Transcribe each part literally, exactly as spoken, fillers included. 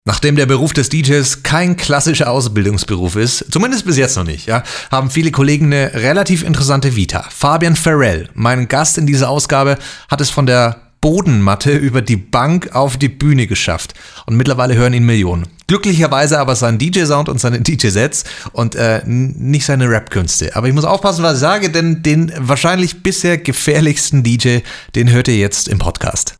Nachdem der Beruf des D Js kein klassischer Ausbildungsberuf ist, zumindest bis jetzt noch nicht, ja, haben viele Kollegen eine relativ interessante Vita. Fabian Farrell, mein Gast in dieser Ausgabe, hat es von der Bodenmatte über die Bank auf die Bühne geschafft. Und mittlerweile hören ihn Millionen. Glücklicherweise aber sein D J-Sound und seine D J-Sets und äh, nicht seine Rap-Künste. Aber ich muss aufpassen, was ich sage, denn den wahrscheinlich bisher gefährlichsten D J, den hört ihr jetzt im Podcast.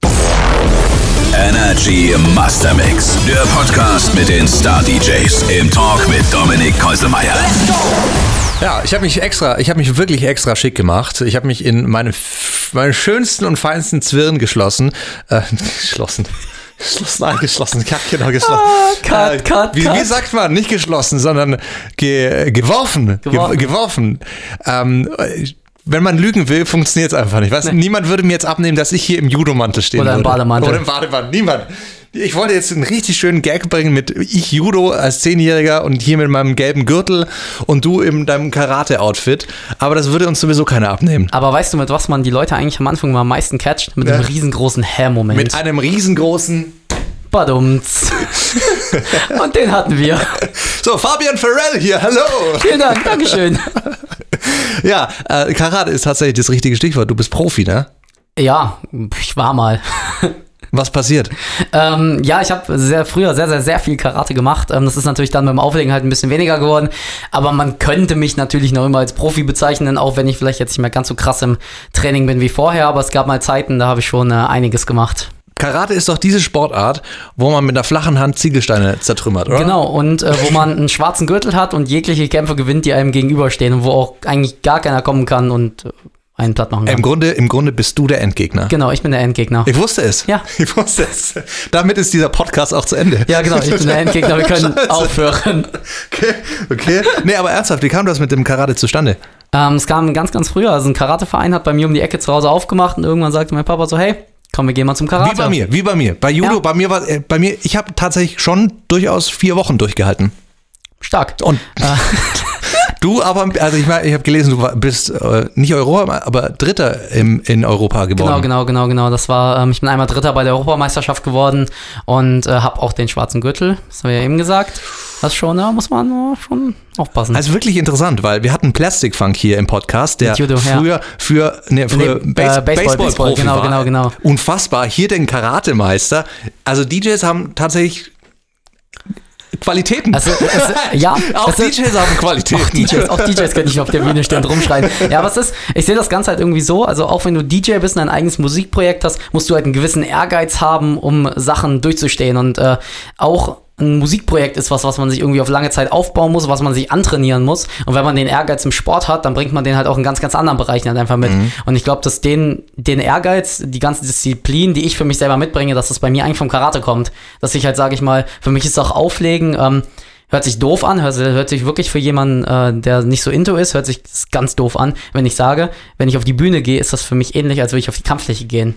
Energy Master Mix, der Podcast mit den Star-D Js im Talk mit Dominik Keuselmeier. Ja, ich habe mich extra, ich habe mich wirklich extra schick gemacht. Ich habe mich in meine, meine schönsten und feinsten Zwirn geschlossen. Äh, geschlossen. Geschlossen, angeschlossen, ja, genau, geschlossen. Ah, cut, äh, cut, wie, cut. wie sagt man? Nicht geschlossen, sondern ge, geworfen. Geworfen. Ge, geworfen. Ähm, Wenn man lügen will, funktioniert es einfach nicht. Weißt? Nee. Niemand würde mir jetzt abnehmen, dass ich hier im Judomantel stehe. Oder im Bademantel. Oder im Bademantel. Niemand. Ich wollte jetzt einen richtig schönen Gag bringen mit ich Judo als Zehnjähriger und hier mit meinem gelben Gürtel und du in deinem Karate-Outfit. Aber das würde uns sowieso keiner abnehmen. Aber weißt du, mit was man die Leute eigentlich am Anfang mal am meisten catcht? Mit ja. einem riesengroßen Hä-Moment. Mit einem riesengroßen Badumts. Und den hatten wir. So, Fabian Farrell hier, hallo. Vielen Dank, Dankeschön. Ja, äh, Karate ist tatsächlich das richtige Stichwort. Du bist Profi, ne? Ja, ich war mal. Was passiert? Ähm, ja, ich habe sehr früher sehr, sehr, sehr viel Karate gemacht. Ähm, das ist natürlich dann beim Auflegen halt ein bisschen weniger geworden. Aber man könnte mich natürlich noch immer als Profi bezeichnen, auch wenn ich vielleicht jetzt nicht mehr ganz so krass im Training bin wie vorher. Aber es gab mal Zeiten, da habe ich schon äh, einiges gemacht. Karate ist doch diese Sportart, wo man mit einer flachen Hand Ziegelsteine zertrümmert, oder? Genau, und äh, wo man einen schwarzen Gürtel hat und jegliche Kämpfe gewinnt, die einem gegenüberstehen und wo auch eigentlich gar keiner kommen kann und äh, einen platt machen kann. Im Grunde, Im Grunde bist du der Endgegner. Genau, ich bin der Endgegner. Ich wusste es. Ja. Ich wusste es. Damit ist dieser Podcast auch zu Ende. Ja, genau, ich bin der Endgegner, wir können Scheiße. aufhören. Okay, okay. Nee, aber ernsthaft, wie kam das mit dem Karate zustande? Ähm, es kam ganz, ganz früher. Also ein Karateverein hat bei mir um die Ecke zu Hause aufgemacht und irgendwann sagte mein Papa so, hey, komm, wir gehen mal zum Karate. Wie bei mir, wie bei mir. Bei Judo, Ja. bei mir war, äh, bei mir, ich habe tatsächlich schon durchaus vier Wochen durchgehalten. Stark. Und du aber, also ich meine, ich habe gelesen, du bist äh, nicht Europa, aber Dritter im, in Europa geworden. Genau, genau, genau, genau. Das war, ähm, ich bin einmal Dritter bei der Europameisterschaft geworden und äh, habe auch den schwarzen Gürtel. Das haben wir ja eben gesagt. Das schon, da muss man äh, schon aufpassen. Also wirklich interessant, weil wir hatten Plastic Funk hier im Podcast, der Judo, früher ja. für, ne, früher Nee, Base, äh, Baseball, Baseball-Profi Baseball, genau, war. genau, genau. Unfassbar. Hier den Karatemeister. Also D Js haben tatsächlich Qualitäten. Also, es, ja, auch es, D Js haben Qualitäten. Auch D Js, auch D Js können nicht auf der Bühne stehen und rumschreien. Ja, aber es ist, ich sehe das Ganze halt irgendwie so, also auch wenn du D J bist und ein eigenes Musikprojekt hast, musst du halt einen gewissen Ehrgeiz haben, um Sachen durchzustehen und äh, auch ein Musikprojekt ist was, was man sich irgendwie auf lange Zeit aufbauen muss, was man sich antrainieren muss. Und wenn man den Ehrgeiz im Sport hat, dann bringt man den halt auch in ganz, ganz anderen Bereichen halt einfach mit. Mhm. Und ich glaube, dass den, den Ehrgeiz, die ganze Disziplin, die ich für mich selber mitbringe, dass das bei mir eigentlich vom Karate kommt. Dass ich halt, sage ich mal, für mich ist auch Auflegen, ähm, hört sich doof an, hört, hört sich wirklich für jemanden, äh, der nicht so into ist, hört sich ganz doof an, wenn ich sage, wenn ich auf die Bühne gehe, ist das für mich ähnlich, als würde ich auf die Kampffläche gehen.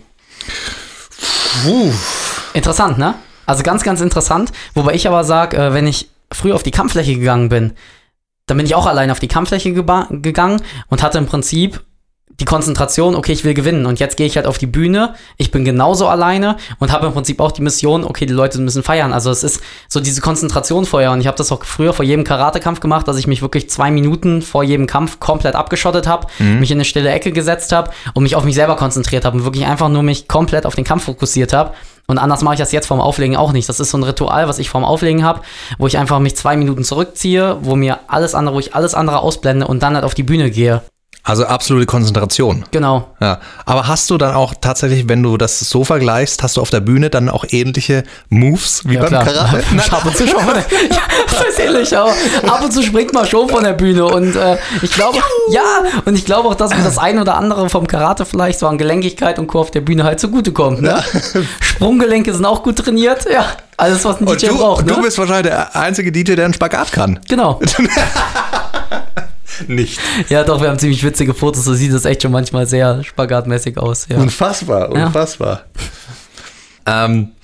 Puh. Interessant, ne? Also ganz, ganz interessant. Wobei ich aber sage, äh, wenn ich früher auf die Kampffläche gegangen bin, dann bin ich auch alleine auf die Kampffläche geba- gegangen und hatte im Prinzip die Konzentration, okay, ich will gewinnen. Und jetzt gehe ich halt auf die Bühne, ich bin genauso alleine und habe im Prinzip auch die Mission, okay, die Leute müssen feiern. Also es ist so diese Konzentration vorher. Und ich habe das auch früher vor jedem Karatekampf gemacht, dass ich mich wirklich zwei Minuten vor jedem Kampf komplett abgeschottet habe, mhm. mich in eine stille Ecke gesetzt habe und mich auf mich selber konzentriert habe und wirklich einfach nur mich komplett auf den Kampf fokussiert habe. Und anders mache ich das jetzt vorm Auflegen auch nicht. Das ist so ein Ritual, was ich vorm Auflegen habe, wo ich einfach mich zwei Minuten zurückziehe, wo mir alles andere, wo ich alles andere ausblende und dann halt auf die Bühne gehe. Also absolute Konzentration. Genau. Ja. Aber hast du dann auch tatsächlich, wenn du das so vergleichst, hast du auf der Bühne dann auch ähnliche Moves wie ja, beim klar. Karate? Ab und zu schon von der, ja, das ist ähnlich, aber ab und zu springt man schon von der Bühne und äh, ich glaube, ja, und ich glaube auch, dass mir das ein oder andere vom Karate vielleicht so an Gelenkigkeit und Co. auf der Bühne halt zugutekommt. Ne? Ja. Sprunggelenke sind auch gut trainiert, ja. Alles, was ein und D J du, braucht. Und ne? du bist wahrscheinlich der einzige D J, der einen Spagat kann. Genau. Nicht. Ja, doch, wir haben ziemlich witzige Fotos, so sieht das echt schon manchmal sehr spagatmäßig aus. Ja. Unfassbar, unfassbar. Ja. Ähm,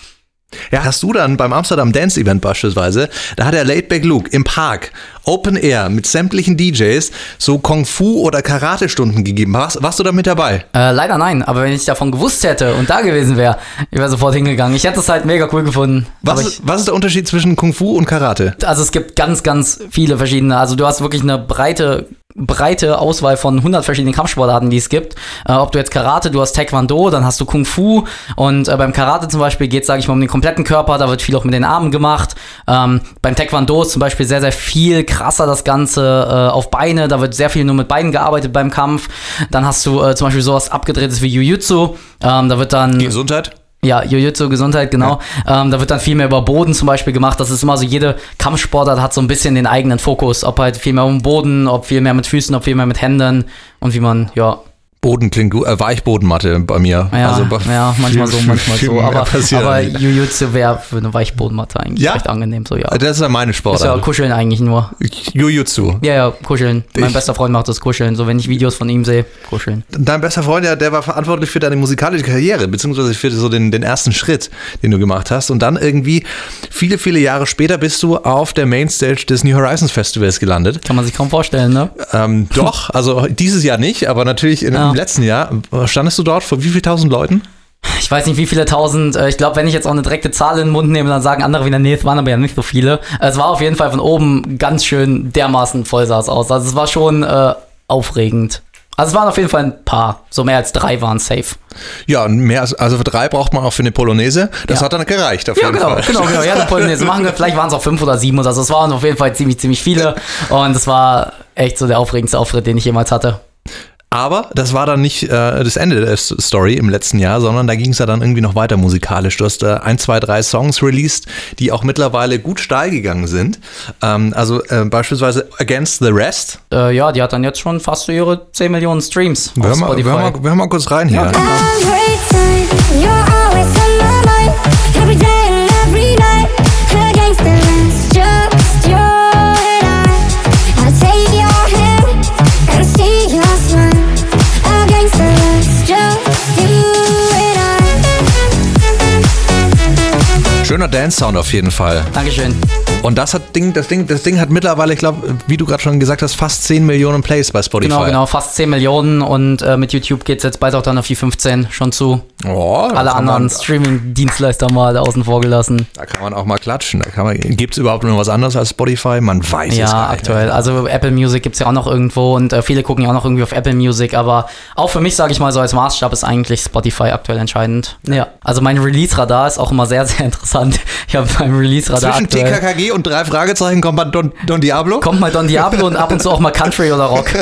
Ja, hast du dann beim Amsterdam Dance Event beispielsweise, da hat der Laidback Luke im Park Open Air mit sämtlichen D Js so Kung-Fu- oder Karate-Stunden gegeben. Warst, warst du da mit dabei? Äh, leider nein, aber wenn ich davon gewusst hätte und da gewesen wäre, ich wäre sofort hingegangen. Ich hätte es halt mega cool gefunden. Was, ich, ist, was ist der Unterschied zwischen Kung-Fu und Karate? Also es gibt ganz, ganz viele verschiedene, also du hast wirklich eine breite breite Auswahl von hundert verschiedenen Kampfsportarten, die es gibt. Äh, ob du jetzt Karate, du hast Taekwondo, dann hast du Kung Fu und äh, beim Karate zum Beispiel geht es, sage ich mal, um den kompletten Körper, da wird viel auch mit den Armen gemacht. Ähm, beim Taekwondo ist zum Beispiel sehr, sehr viel krasser das Ganze äh, auf Beine, da wird sehr viel nur mit Beinen gearbeitet beim Kampf. Dann hast du äh, zum Beispiel sowas abgedrehtes wie Jiu-Jitsu, ähm, da wird dann... Gesundheit? Ja, Jiu-Jitsu, Gesundheit, genau. Ja. Ähm, da wird dann viel mehr über Boden zum Beispiel gemacht. Das ist immer so, jede Kampfsportart hat so ein bisschen den eigenen Fokus. Ob halt viel mehr um Boden, ob viel mehr mit Füßen, ob viel mehr mit Händen und wie man, ja... Boden klingt gut, äh, Weichbodenmatte bei mir. Ja, also, ja manchmal viel, so, manchmal viel, so. viel Aber, aber nicht. Jiu-Jitsu wäre für eine Weichbodenmatte eigentlich ja? recht angenehm. So, ja. Das ist ja meine Sportart. Ist ja kuscheln eigentlich nur. Jiu-Jitsu. Ja, ja, kuscheln. Ich, mein bester Freund macht das Kuscheln. So, wenn ich Videos von ihm sehe, kuscheln. Dein bester Freund, ja, der war verantwortlich für deine musikalische Karriere, beziehungsweise für so den, den ersten Schritt, den du gemacht hast. Und dann irgendwie, viele, viele Jahre später bist du auf der Mainstage des New Horizons Festivals gelandet. Kann man sich kaum vorstellen, ne? Ähm, doch, also dieses Jahr nicht, aber natürlich in, ja. im letzten Jahr. Standest du dort vor wie viel tausend Leuten? Ich weiß nicht, wie viele tausend. Ich glaube, wenn ich jetzt auch eine direkte Zahl in den Mund nehme, dann sagen andere wieder, nee, es waren aber ja nicht so viele. Es war auf jeden Fall von oben ganz schön dermaßen voll sah es aus. Also es war schon äh, aufregend. Also es waren auf jeden Fall ein paar. So mehr als drei waren safe. Ja, mehr als, also für drei braucht man auch für eine Polonaise. Das ja. hat dann gereicht auf ja, jeden genau, Fall. Genau, genau. Ja, eine Polonaise machen wir. Vielleicht waren es auch fünf oder sieben oder so. Es waren auf jeden Fall ziemlich, ziemlich viele. Und es war echt so der aufregendste Auftritt, den ich jemals hatte. Aber das war dann nicht äh, das Ende der Story im letzten Jahr, sondern da ging es ja dann irgendwie noch weiter musikalisch. Du hast äh, ein, zwei, drei Songs released, die auch mittlerweile gut steil gegangen sind. Ähm, also äh, beispielsweise Against the Rest. Äh, ja, die hat dann jetzt schon fast so ihre zehn Millionen Streams wir auf hören Spotify. Mal, wir, hören mal, wir hören mal kurz rein hier. Schöner Dance-Sound auf jeden Fall. Dankeschön. Und das hat Ding, das Ding, das Ding hat mittlerweile, ich glaube, wie du gerade schon gesagt hast, fast zehn Millionen Plays bei Spotify. Genau, genau, fast zehn Millionen und äh, mit YouTube geht es jetzt bald auch dann auf die fünfzehn schon zu. Oh, alle anderen Streaming-Dienstleister mal außen vor gelassen. Da kann man auch mal klatschen. Gibt es überhaupt noch was anderes als Spotify? Man weiß ja, es gar nicht. Ja, aktuell. Also Apple Music gibt es ja auch noch irgendwo und äh, viele gucken ja auch noch irgendwie auf Apple Music, aber auch für mich, sage ich mal, so als Maßstab ist eigentlich Spotify aktuell entscheidend. Ja, also mein Release-Radar ist auch immer sehr, sehr interessant. Ich habe beim Release-Radar Zwischen aktuell... T K K G und drei Fragezeichen kommt mal Don, Don Diablo? Kommt mal Don Diablo und ab und zu auch mal Country oder Rock.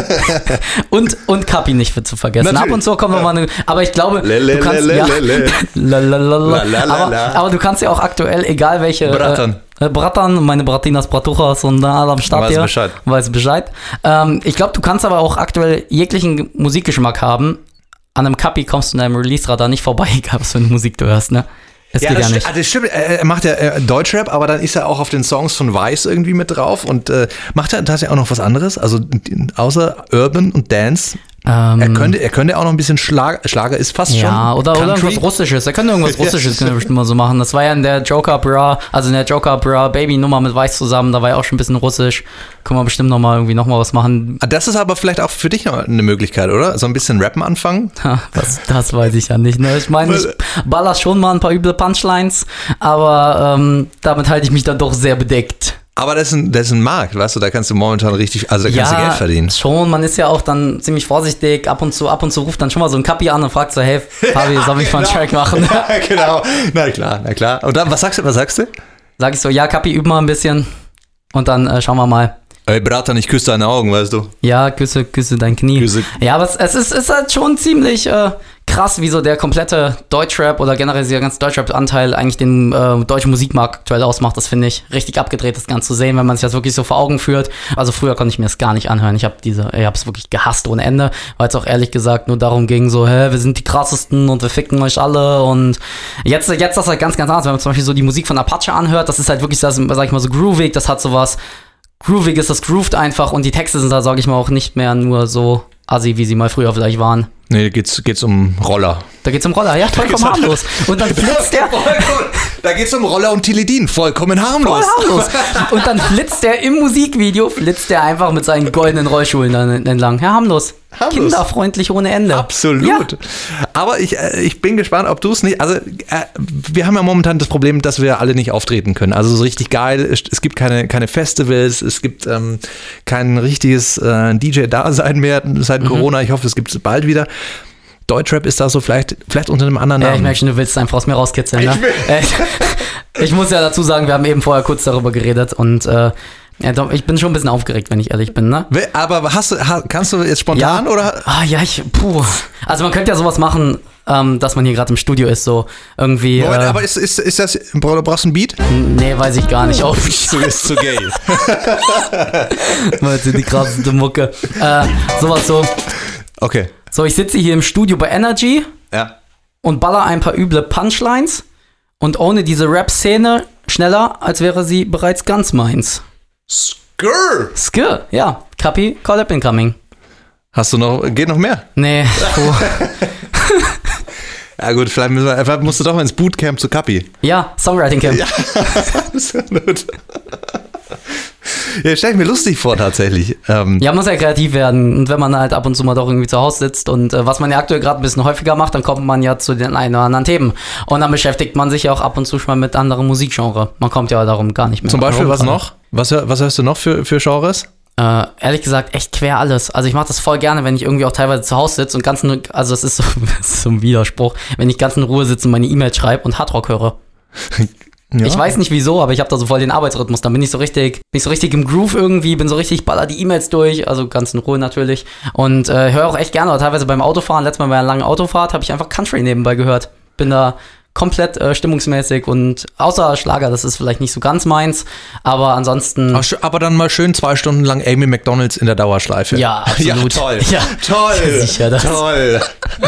und und Kapi nicht zu vergessen. Natürlich. Ab und zu kommt noch mal eine... Aber ich glaube, le, le, du kannst... Le, ja, le, le. la, la, la, la. La, la, la, aber, la. aber du kannst ja auch aktuell, egal welche... Brattern. Äh, Brattern, meine Bratinas Bratuchas und da am Start Weiß hier. Bescheid. Weiß Bescheid. Ähm, ich glaube, du kannst aber auch aktuell jeglichen Musikgeschmack haben. An einem Kapi kommst du in deinem Release-Radar nicht vorbei, egal was für eine Musik du hörst, ne? Es ja, geht das, ja nicht. st- das stimmt. Er macht ja äh, Deutschrap, aber dann ist er auch auf den Songs von Vice irgendwie mit drauf und äh, macht er tatsächlich auch noch was anderes, also außer Urban und Dance. Ähm, er könnte, er könnte auch noch ein bisschen Schlager, Schlager ist fast schon. Ja, oder, oder Country. irgendwas Russisches. Er könnte irgendwas Russisches könnte er bestimmt mal so machen. Das war ja in der Joker Bra, also in der Joker Bra Baby Nummer mit Weiß zusammen, da war ja auch schon ein bisschen Russisch. Können wir bestimmt noch mal irgendwie noch mal was machen. Das ist aber vielleicht auch für dich noch eine Möglichkeit, oder? So ein bisschen Rappen anfangen? Ha, das, das weiß ich ja nicht. Ne? Ich meine, ich baller schon mal ein paar üble Punchlines, aber ähm, damit halte ich mich dann doch sehr bedeckt. Aber das ist, ein, das ist ein Markt, weißt du, da kannst du momentan richtig, also da kannst ja, du Geld verdienen. Schon, man ist ja auch dann ziemlich vorsichtig, ab und zu, ab und zu ruft dann schon mal so ein Kapi an und fragt so, hey, Fabi, ja, soll ich mal einen genau. Track machen? Ja, genau, na klar, na klar. Und dann, was sagst du, was sagst du? Sag ich so, ja, Kapi, üb mal ein bisschen und dann äh, schauen wir mal. Ey, Bratan, ich küsse deine Augen, weißt du. Ja, küsse, küsse dein Knie. Küsse. Ja, aber es, es ist, ist halt schon ziemlich äh, krass, wie so der komplette Deutschrap oder generell dieser ganze Deutschrap-Anteil eigentlich den äh, deutschen Musikmarkt aktuell ausmacht. Das finde ich richtig abgedreht, das Ganze zu sehen, wenn man sich das wirklich so vor Augen führt. Also früher konnte ich mir das gar nicht anhören. Ich habe diese, ich habe es wirklich gehasst ohne Ende, weil es auch ehrlich gesagt nur darum ging, so, hä, wir sind die krassesten und wir ficken euch alle. Und jetzt, jetzt ist das halt ganz, ganz anders. Wenn man zum Beispiel so die Musik von Apache anhört, das ist halt wirklich, das, sag ich mal, so groovig, das hat sowas groovig ist, das groovt einfach und die Texte sind da, sag ich mal, auch nicht mehr nur so assi, wie sie mal früher vielleicht waren. Nee, da geht's, geht's um Roller. Da Da geht's um Roller, ja, vollkommen harmlos. Und dann flitzt der. Da geht's um Roller und Tilidin, vollkommen harmlos. Voll harmlos. Und dann flitzt der im Musikvideo, flitzt der einfach mit seinen goldenen Rollschuhen dann entlang. Ja, harmlos. harmlos. Kinderfreundlich ohne Ende. Absolut. Ja. Aber ich, äh, ich bin gespannt, ob du es nicht, also äh, wir haben ja momentan das Problem, dass wir alle nicht auftreten können. Also so richtig geil, es, es gibt keine, keine Festivals, es gibt ähm, kein richtiges äh, D J-Dasein mehr seit mhm. Corona. Ich hoffe, es gibt es bald wieder. Deutschrap ist da so vielleicht, vielleicht unter einem anderen Namen. Ja, ich merke schon, du willst einfach aus mir rauskitzeln, ne? Ich, ich muss ja dazu sagen, wir haben eben vorher kurz darüber geredet und äh, ja, doch, ich bin schon ein bisschen aufgeregt, wenn ich ehrlich bin, ne? Aber hast du, kannst du jetzt spontan ja. oder? Ah ja, ich, puh. Also man könnte ja sowas machen, ähm, dass man hier gerade im Studio ist, so irgendwie. Moment, äh, aber ist, ist, ist das, brauchst du einen Beat? Nee, weiß ich gar nicht. Oh, du bist zu gay. Mal die krasseste Mucke. Äh, sowas so. Okay. So, ich sitze hier im Studio bei Energy ja. und baller ein paar üble Punchlines und ohne diese Rap-Szene schneller, als wäre sie bereits ganz meins. Skrrr! Skrrr, ja. Kapi, Call Up Incoming. Hast du noch, geht noch mehr? Nee. Ja gut, vielleicht, müssen wir, vielleicht musst du doch mal ins Bootcamp zu Kapi. Ja, Songwriting Camp. Ja, absolut. Ja, stell ich mir lustig vor, tatsächlich. Ähm ja, muss ja kreativ werden. Und wenn man halt ab und zu mal doch irgendwie zu Hause sitzt und äh, was man ja aktuell gerade ein bisschen häufiger macht, dann kommt man ja zu den einen oder anderen Themen. Und dann beschäftigt man sich ja auch ab und zu schon mal mit anderen Musikgenres. Man kommt ja darum gar nicht mehr. Zum Beispiel, was noch? Was, was hörst du noch für, für Genres? Äh, ehrlich gesagt, echt quer alles. Also ich mache das voll gerne, wenn ich irgendwie auch teilweise zu Hause sitze und ganz, also es ist so, das ist so ein Widerspruch, wenn ich ganz in Ruhe sitze und meine E-Mails schreibe und Hardrock höre. Ja. Ich weiß nicht wieso, aber ich habe da so voll den Arbeitsrhythmus. Dann bin ich so richtig, bin ich so richtig im Groove irgendwie, bin so richtig, baller die E-Mails durch, also ganz in Ruhe natürlich. Und äh, höre auch echt gerne, oder teilweise beim Autofahren, letztes Mal bei einer langen Autofahrt, habe ich einfach Country nebenbei gehört. Bin da komplett äh, stimmungsmäßig und außer Schlager, das ist vielleicht nicht so ganz meins, aber ansonsten... Aber, aber dann mal schön zwei Stunden lang Amy McDonalds in der Dauerschleife. Ja, absolut. Ja, toll. Ja, toll. Sicher das. Toll.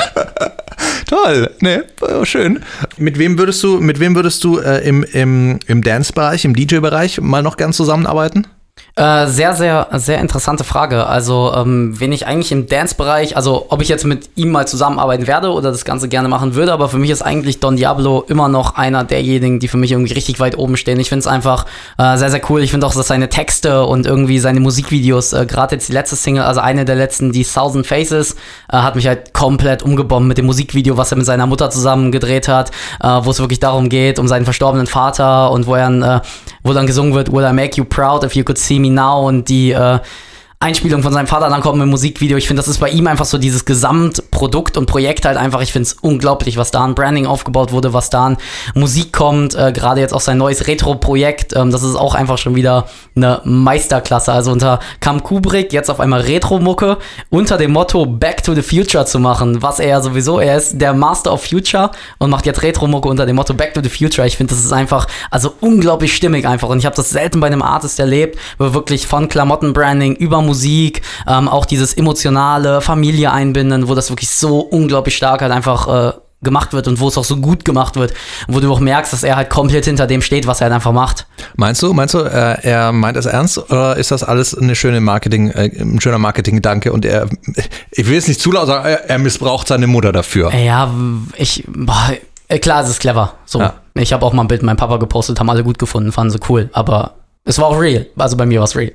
Toll, ne, schön. Mit wem würdest du, mit wem würdest du äh, im, im, im Dance-Bereich, im D J-Bereich mal noch gern zusammenarbeiten? Äh, sehr, sehr, sehr interessante Frage. Also, ähm, wen ich eigentlich im Dance-Bereich, also ob ich jetzt mit ihm mal zusammenarbeiten werde oder das Ganze gerne machen würde, aber für mich ist eigentlich Don Diablo immer noch einer derjenigen, die für mich irgendwie richtig weit oben stehen. Ich finde es einfach äh, sehr, sehr cool. Ich finde auch, dass seine Texte und irgendwie seine Musikvideos, äh, gerade jetzt die letzte Single, also eine der letzten, die Thousand Faces, äh, hat mich halt komplett umgebombt mit dem Musikvideo, was er mit seiner Mutter zusammen gedreht hat, äh, wo es wirklich darum geht, um seinen verstorbenen Vater und wo er, äh, wo dann gesungen wird, Will I make you proud if you could see me now, und die äh, Einspielung von seinem Vater dann kommt im Musikvideo. Ich finde, das ist bei ihm einfach so dieses Gesamtprodukt und Projekt halt einfach, ich finde es unglaublich, was da an Branding aufgebaut wurde, was da an Musik kommt, äh, gerade jetzt auch sein neues Retro-Projekt, ähm, das ist auch einfach schon wieder eine Meisterklasse, also unter Cam Kubrick jetzt auf einmal Retro-Mucke unter dem Motto Back to the Future zu machen, was er ja sowieso, er ist der Master of Future und macht jetzt Retro-Mucke unter dem Motto Back to the Future. Ich finde, das ist einfach, also unglaublich stimmig einfach, und ich habe das selten bei einem Artist erlebt, wo wirklich von Klamottenbranding über Musik, ähm, auch dieses emotionale Familie einbinden, wo das wirklich so unglaublich stark halt einfach äh, gemacht wird und wo es auch so gut gemacht wird, wo du auch merkst, dass er halt komplett hinter dem steht, was er halt einfach macht. Meinst du, meinst du, äh, er meint es ernst, oder ist das alles eine schöne Marketing, äh, ein schöner Marketing-Gedanke, und er, ich will jetzt nicht zu laut sagen, er, er missbraucht seine Mutter dafür? Ja, ich, boah, klar, es ist clever. So, ja. Ich habe auch mal ein Bild mit meinem Papa gepostet, haben alle gut gefunden, fanden sie cool, aber es war auch real, also bei mir war es real.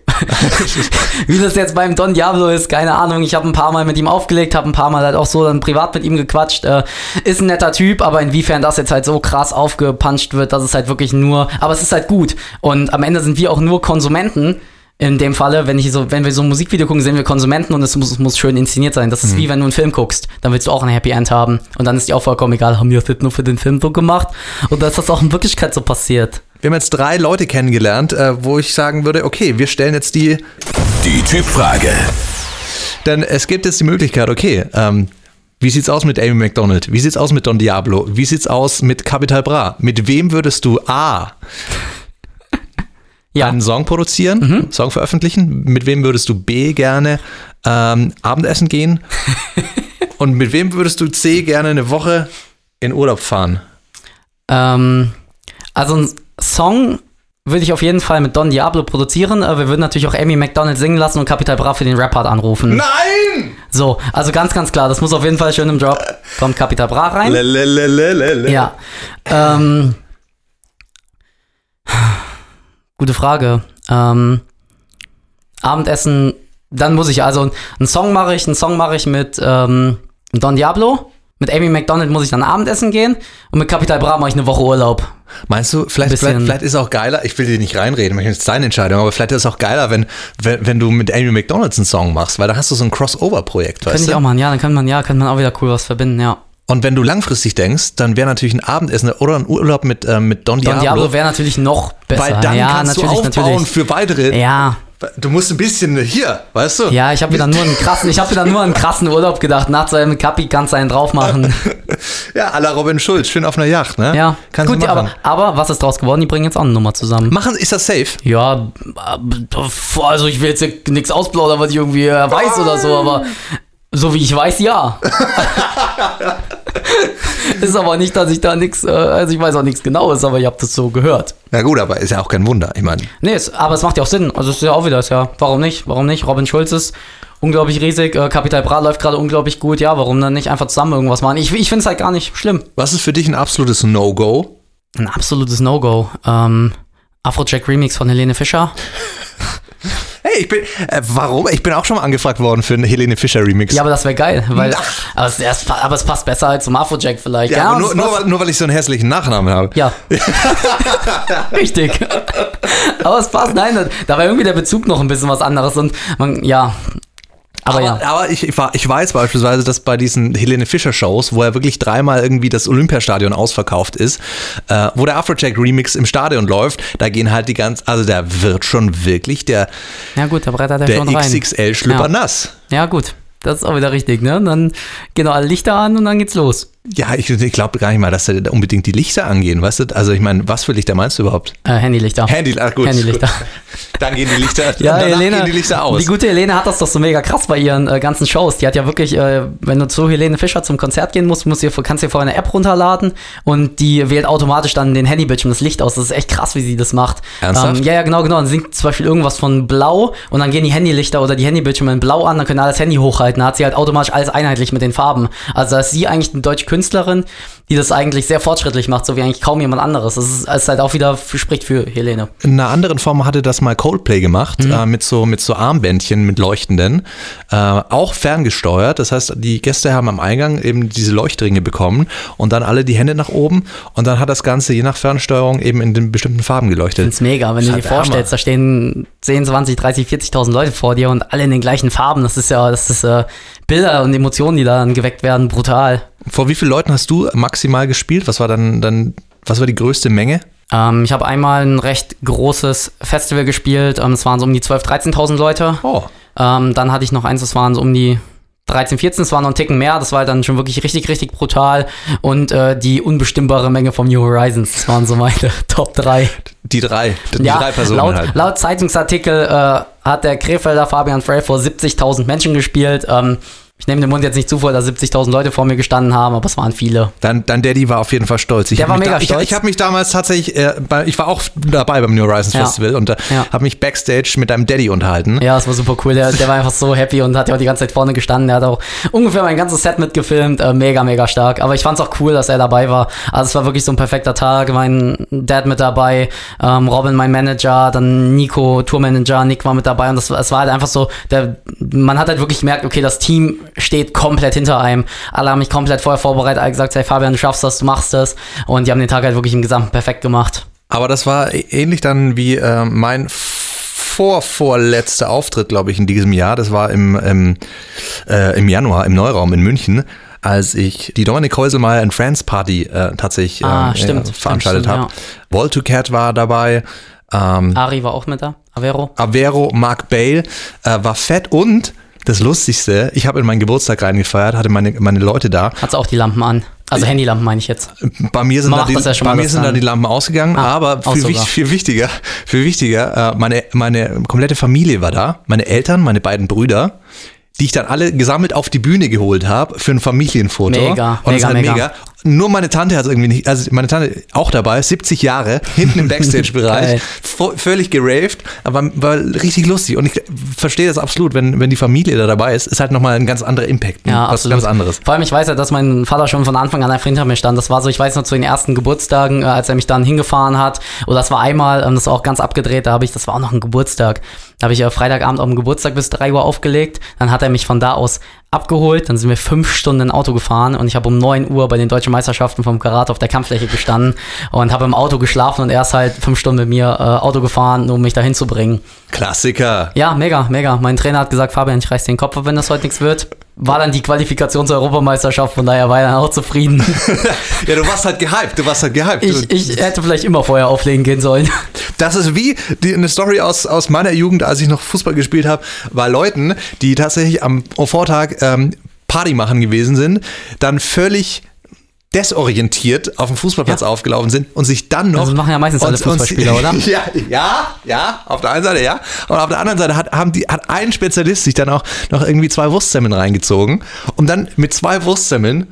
Wie das jetzt beim Don Diablo ist, keine Ahnung. Ich habe ein paar Mal mit ihm aufgelegt, habe ein paar Mal halt auch so dann privat mit ihm gequatscht. Äh, ist ein netter Typ, aber inwiefern das jetzt halt so krass aufgepuncht wird, das ist halt wirklich nur, aber es ist halt gut. Und am Ende sind wir auch nur Konsumenten. In dem Falle, wenn ich so, wenn wir so ein Musikvideo gucken, sind wir Konsumenten, und es muss, es muss schön inszeniert sein. Das ist mhm. wie wenn du einen Film guckst, dann willst du auch ein Happy End haben. Und dann ist dir auch vollkommen egal, haben wir das nur für den Film so gemacht? Oder ist das auch in Wirklichkeit so passiert? Wir haben jetzt drei Leute kennengelernt, äh, wo ich sagen würde, okay, wir stellen jetzt die... Die Typfrage. Denn es gibt jetzt die Möglichkeit, okay, ähm, wie sieht's aus mit Amy McDonald? Wie sieht's aus mit Don Diablo? Wie sieht's aus mit Capital Bra? Mit wem würdest du A... Ja. einen Song produzieren, mhm. Song veröffentlichen? Mit wem würdest du B gerne ähm, Abendessen gehen? Und mit wem würdest du C gerne eine Woche in Urlaub fahren? Ähm, also ein Song würde ich auf jeden Fall mit Don Diablo produzieren. Wir würden natürlich auch Amy McDonald singen lassen und Capital Bra für den Rap-Part anrufen. Nein! So, also ganz, ganz klar, das muss auf jeden Fall schön im Drop. Kommt Capital Bra rein. Lelelelelele. Ja. Ähm, gute Frage. Ähm, Abendessen, dann muss ich, also einen Song mache ich, einen Song mache ich mit ähm, Don Diablo. Mit Amy McDonald muss ich dann Abendessen gehen und mit Capital Bra mache ich eine Woche Urlaub. Meinst du, vielleicht, vielleicht, vielleicht ist es auch geiler, ich will dir nicht reinreden, das ist deine Entscheidung, aber vielleicht ist es auch geiler, wenn, wenn, wenn du mit Amy McDonald einen Song machst, weil da hast du so ein Crossover-Projekt, weißt du? Könnte ich auch machen, ja, dann kann man, ja, kann man auch wieder cool was verbinden, ja. Und wenn du langfristig denkst, dann wäre natürlich ein Abendessen oder ein Urlaub mit, äh, mit Don Diablo. Don Diablo wäre natürlich noch besser. Weil dann ja, kannst natürlich, du aufbauen natürlich. für weitere. Ja. Du musst ein bisschen hier, weißt du? Ja, ich habe wieder nur einen krassen, ich habe wieder nur einen krassen Urlaub gedacht. Nach so einem Kapi kannst du einen drauf machen. Ja, à la Robin Schulz, schön auf einer Yacht, ne? Ja, kannst gut, du machen. aber, aber was ist draus geworden? Die bringen jetzt auch eine Nummer zusammen. Machen, ist das safe? Ja, also ich will jetzt nichts ausplaudern, was ich irgendwie weiß oder so, aber so wie ich weiß, ja. Ist aber nicht, dass ich da nichts, also ich weiß auch nichts Genaues, aber ich habe das so gehört. Na gut, aber ist ja auch kein Wunder, ich meine. Nee, es, aber es macht ja auch Sinn. Also es ist ja auch wieder, ist ja, warum nicht? Warum nicht? Robin Schulz ist unglaublich riesig, äh, Capital Bra läuft gerade unglaublich gut, ja, warum dann nicht einfach zusammen irgendwas machen? Ich, ich finde es halt gar nicht schlimm. Was ist für dich ein absolutes No-Go? Ein absolutes No-Go. Ähm, Afrojack Remix von Helene Fischer. Hey, ich bin, äh, warum? Ich bin auch schon mal angefragt worden für einen Helene Fischer Remix. Ja, aber das wäre geil, weil, aber es, es, aber es passt besser als zum Afrojack vielleicht. Ja, Ja, aber nur, nur, weil, nur weil ich so einen hässlichen Nachnamen habe. Ja. Richtig. Aber es passt, nein, da war irgendwie der Bezug noch ein bisschen was anderes und man, ja. Aber, Aber, ja. aber ich, ich, war, ich weiß beispielsweise, dass bei diesen Helene Fischer Shows, wo er wirklich dreimal irgendwie das Olympiastadion ausverkauft ist, äh, wo der Afrojack Remix im Stadion läuft, da gehen halt die ganz, also da wird schon wirklich der, Ja gut, da brettert er der schon rein. X X L-Schlüpper Ja. nass. Ja gut, das ist auch wieder richtig, ne? Dann gehen noch alle Lichter an und dann geht's los. Ja, ich, ich glaube gar nicht mal, dass da unbedingt die Lichter angehen, weißt du? Also ich meine, was für Lichter meinst du überhaupt? Äh, Handylichter. Handy, ach gut. Handylichter. Gut. Dann gehen die Lichter, Ja, und danach Helene, gehen die Lichter aus. die gute Helene hat das doch so mega krass bei ihren äh, ganzen Shows. Die hat ja wirklich, äh, wenn du zu Helene Fischer zum Konzert gehen musst, musst du dir, kannst du dir vorher eine App runterladen und die wählt automatisch dann den Handybildschirm das Licht aus. Das ist echt krass, wie sie das macht. Ernsthaft? Ähm, ja, ja, genau, genau. Dann singt zum Beispiel irgendwas von Blau und dann gehen die Handylichter oder die Handybildschirme in Blau an, dann können alle das Handy hochhalten. Da hat sie halt automatisch alles einheitlich mit den Farben. Also da ist sie eigentlich eine deutsche Künstlerin, die das eigentlich sehr fortschrittlich macht, so wie eigentlich kaum jemand anderes. Das ist, ist halt auch wieder, für, spricht für Helene. In einer anderen Form hatte das mal Coldplay gemacht, mhm. äh, mit so mit so Armbändchen, mit leuchtenden, äh, auch ferngesteuert. Das heißt, die Gäste haben am Eingang eben diese Leuchtringe bekommen und dann alle die Hände nach oben und dann hat das Ganze je nach Fernsteuerung eben in den bestimmten Farben geleuchtet. Das ist mega, wenn du dir vorstellst, da stehen zehn, zwanzig, dreißig, vierzigtausend Leute vor dir und alle in den gleichen Farben. Das ist ja, das ist äh, Bilder und Emotionen, die da dann geweckt werden, brutal. Vor wie vielen Leuten hast du maximal gespielt? Was war dann, dann was war die größte Menge? Ähm, ich habe einmal ein recht großes Festival gespielt, ähm, es waren so um die zwölftausend, dreizehntausend Leute. Oh. Ähm, dann hatte ich noch eins, das waren so um die dreizehn, vierzehn, das war noch ein Ticken mehr, das war halt dann schon wirklich richtig, richtig brutal. Und äh, die unbestimmbare Menge vom New Horizons, das waren so meine Top drei. Die drei, die ja, drei Personen laut, halt. Laut Zeitungsartikel äh, hat der Krefelder Fabian Frey vor siebzigtausend Menschen gespielt. Ähm, ich nehme den Mund jetzt nicht zu voll, dass siebzigtausend Leute vor mir gestanden haben, aber es waren viele. Dein, dein Daddy war auf jeden Fall stolz. Ich Der war mega da, stolz. Ich, ich habe mich damals tatsächlich, äh, bei, ich war auch dabei beim New Horizons Ja. Festival und äh, Ja. habe mich Backstage mit deinem Daddy unterhalten. Ja, das war super cool. Der, der war einfach so happy und hat ja auch die ganze Zeit vorne gestanden. Der hat auch ungefähr mein ganzes Set mitgefilmt. Äh, mega, mega stark. Aber ich fand's auch cool, dass er dabei war. Also es war wirklich so ein perfekter Tag. Mein Dad mit dabei, ähm, Robin, mein Manager, dann Nico, Tourmanager, Nick war mit dabei. Und das, es war halt einfach so, der, man hat halt wirklich gemerkt, okay, das Team steht komplett hinter einem. Alle haben mich komplett vorher vorbereitet, alle gesagt, hey Fabian, du schaffst das, du machst das. Und die haben den Tag halt wirklich im Gesamten perfekt gemacht. Aber das war ähnlich dann wie äh, mein vorvorletzter Auftritt, glaube ich, in diesem Jahr. Das war im, im, äh, im Januar im Neuraum in München, als ich die Dominik Häuselmeier and Friends Party äh, tatsächlich Ah, äh, stimmt, äh, veranstaltet stimmt, habe. Voltucat war dabei. Ähm, Ari war auch mit da, Avero. Avero, Mark Bale äh, war fett und das Lustigste, ich habe in meinen Geburtstag reingefeiert, hatte meine, meine Leute da. Hat sie auch die Lampen an. Also Handylampen meine ich jetzt. Bei mir sind, Man da macht die, das ja schon bei mal, mir das sind da dann- die Lampen ausgegangen, Ah, aber auch viel, sogar. wich- viel wichtiger, viel wichtiger, äh, meine, meine komplette Familie war da, meine Eltern, meine beiden Brüder, die ich dann alle gesammelt auf die Bühne geholt habe für ein Familienfoto. Mega, und das mega, ist halt mega. mega. nur meine Tante hat es irgendwie nicht, also meine Tante auch dabei, siebzig Jahre, hinten im Backstage-Bereich, völlig geraved, aber war richtig lustig. Und ich verstehe das absolut, wenn, wenn die Familie da dabei ist, ist halt nochmal ein ganz anderer Impact. Ja, was absolut. ganz anderes. Vor allem, ich weiß ja, dass mein Vater schon von Anfang an einfach hinter mir stand. Das war so, ich weiß noch, zu den ersten Geburtstagen, äh, als er mich dann hingefahren hat. Oder das war einmal, ähm, das war auch ganz abgedreht, da habe ich, das war auch noch ein Geburtstag. Da habe ich ja Freitagabend auf dem Geburtstag bis drei Uhr aufgelegt. Dann hat er mich von da aus abgeholt. Dann sind wir fünf Stunden in Auto gefahren und ich habe um neun Uhr bei den Deutschen Meisterschaften vom Karate auf der Kampffläche gestanden und habe im Auto geschlafen und er ist halt fünf Stunden mit mir äh, Auto gefahren, um mich dahin zu bringen. Klassiker. Ja, mega, mega. Mein Trainer hat gesagt, Fabian, ich reiß den Kopf ab, wenn das heute nichts wird. War dann die Qualifikation zur Europameisterschaft, von daher war er dann auch zufrieden. Ja, du warst halt gehypt, du warst halt gehypt. Ich, ich hätte vielleicht immer vorher auflegen gehen sollen. Das ist wie die, eine Story aus, aus meiner Jugend, als ich noch Fußball gespielt habe, bei Leuten, die tatsächlich am Vortag ähm, Party machen gewesen sind, dann völlig desorientiert auf dem Fußballplatz ja. aufgelaufen sind und sich dann noch... Also das machen ja meistens alle Fußballspieler, und, oder? Ja, ja, ja, auf der einen Seite ja. Und auf der anderen Seite hat, haben die, hat ein Spezialist sich dann auch noch irgendwie zwei Wurstsemmeln reingezogen und dann mit zwei Wurstsemmeln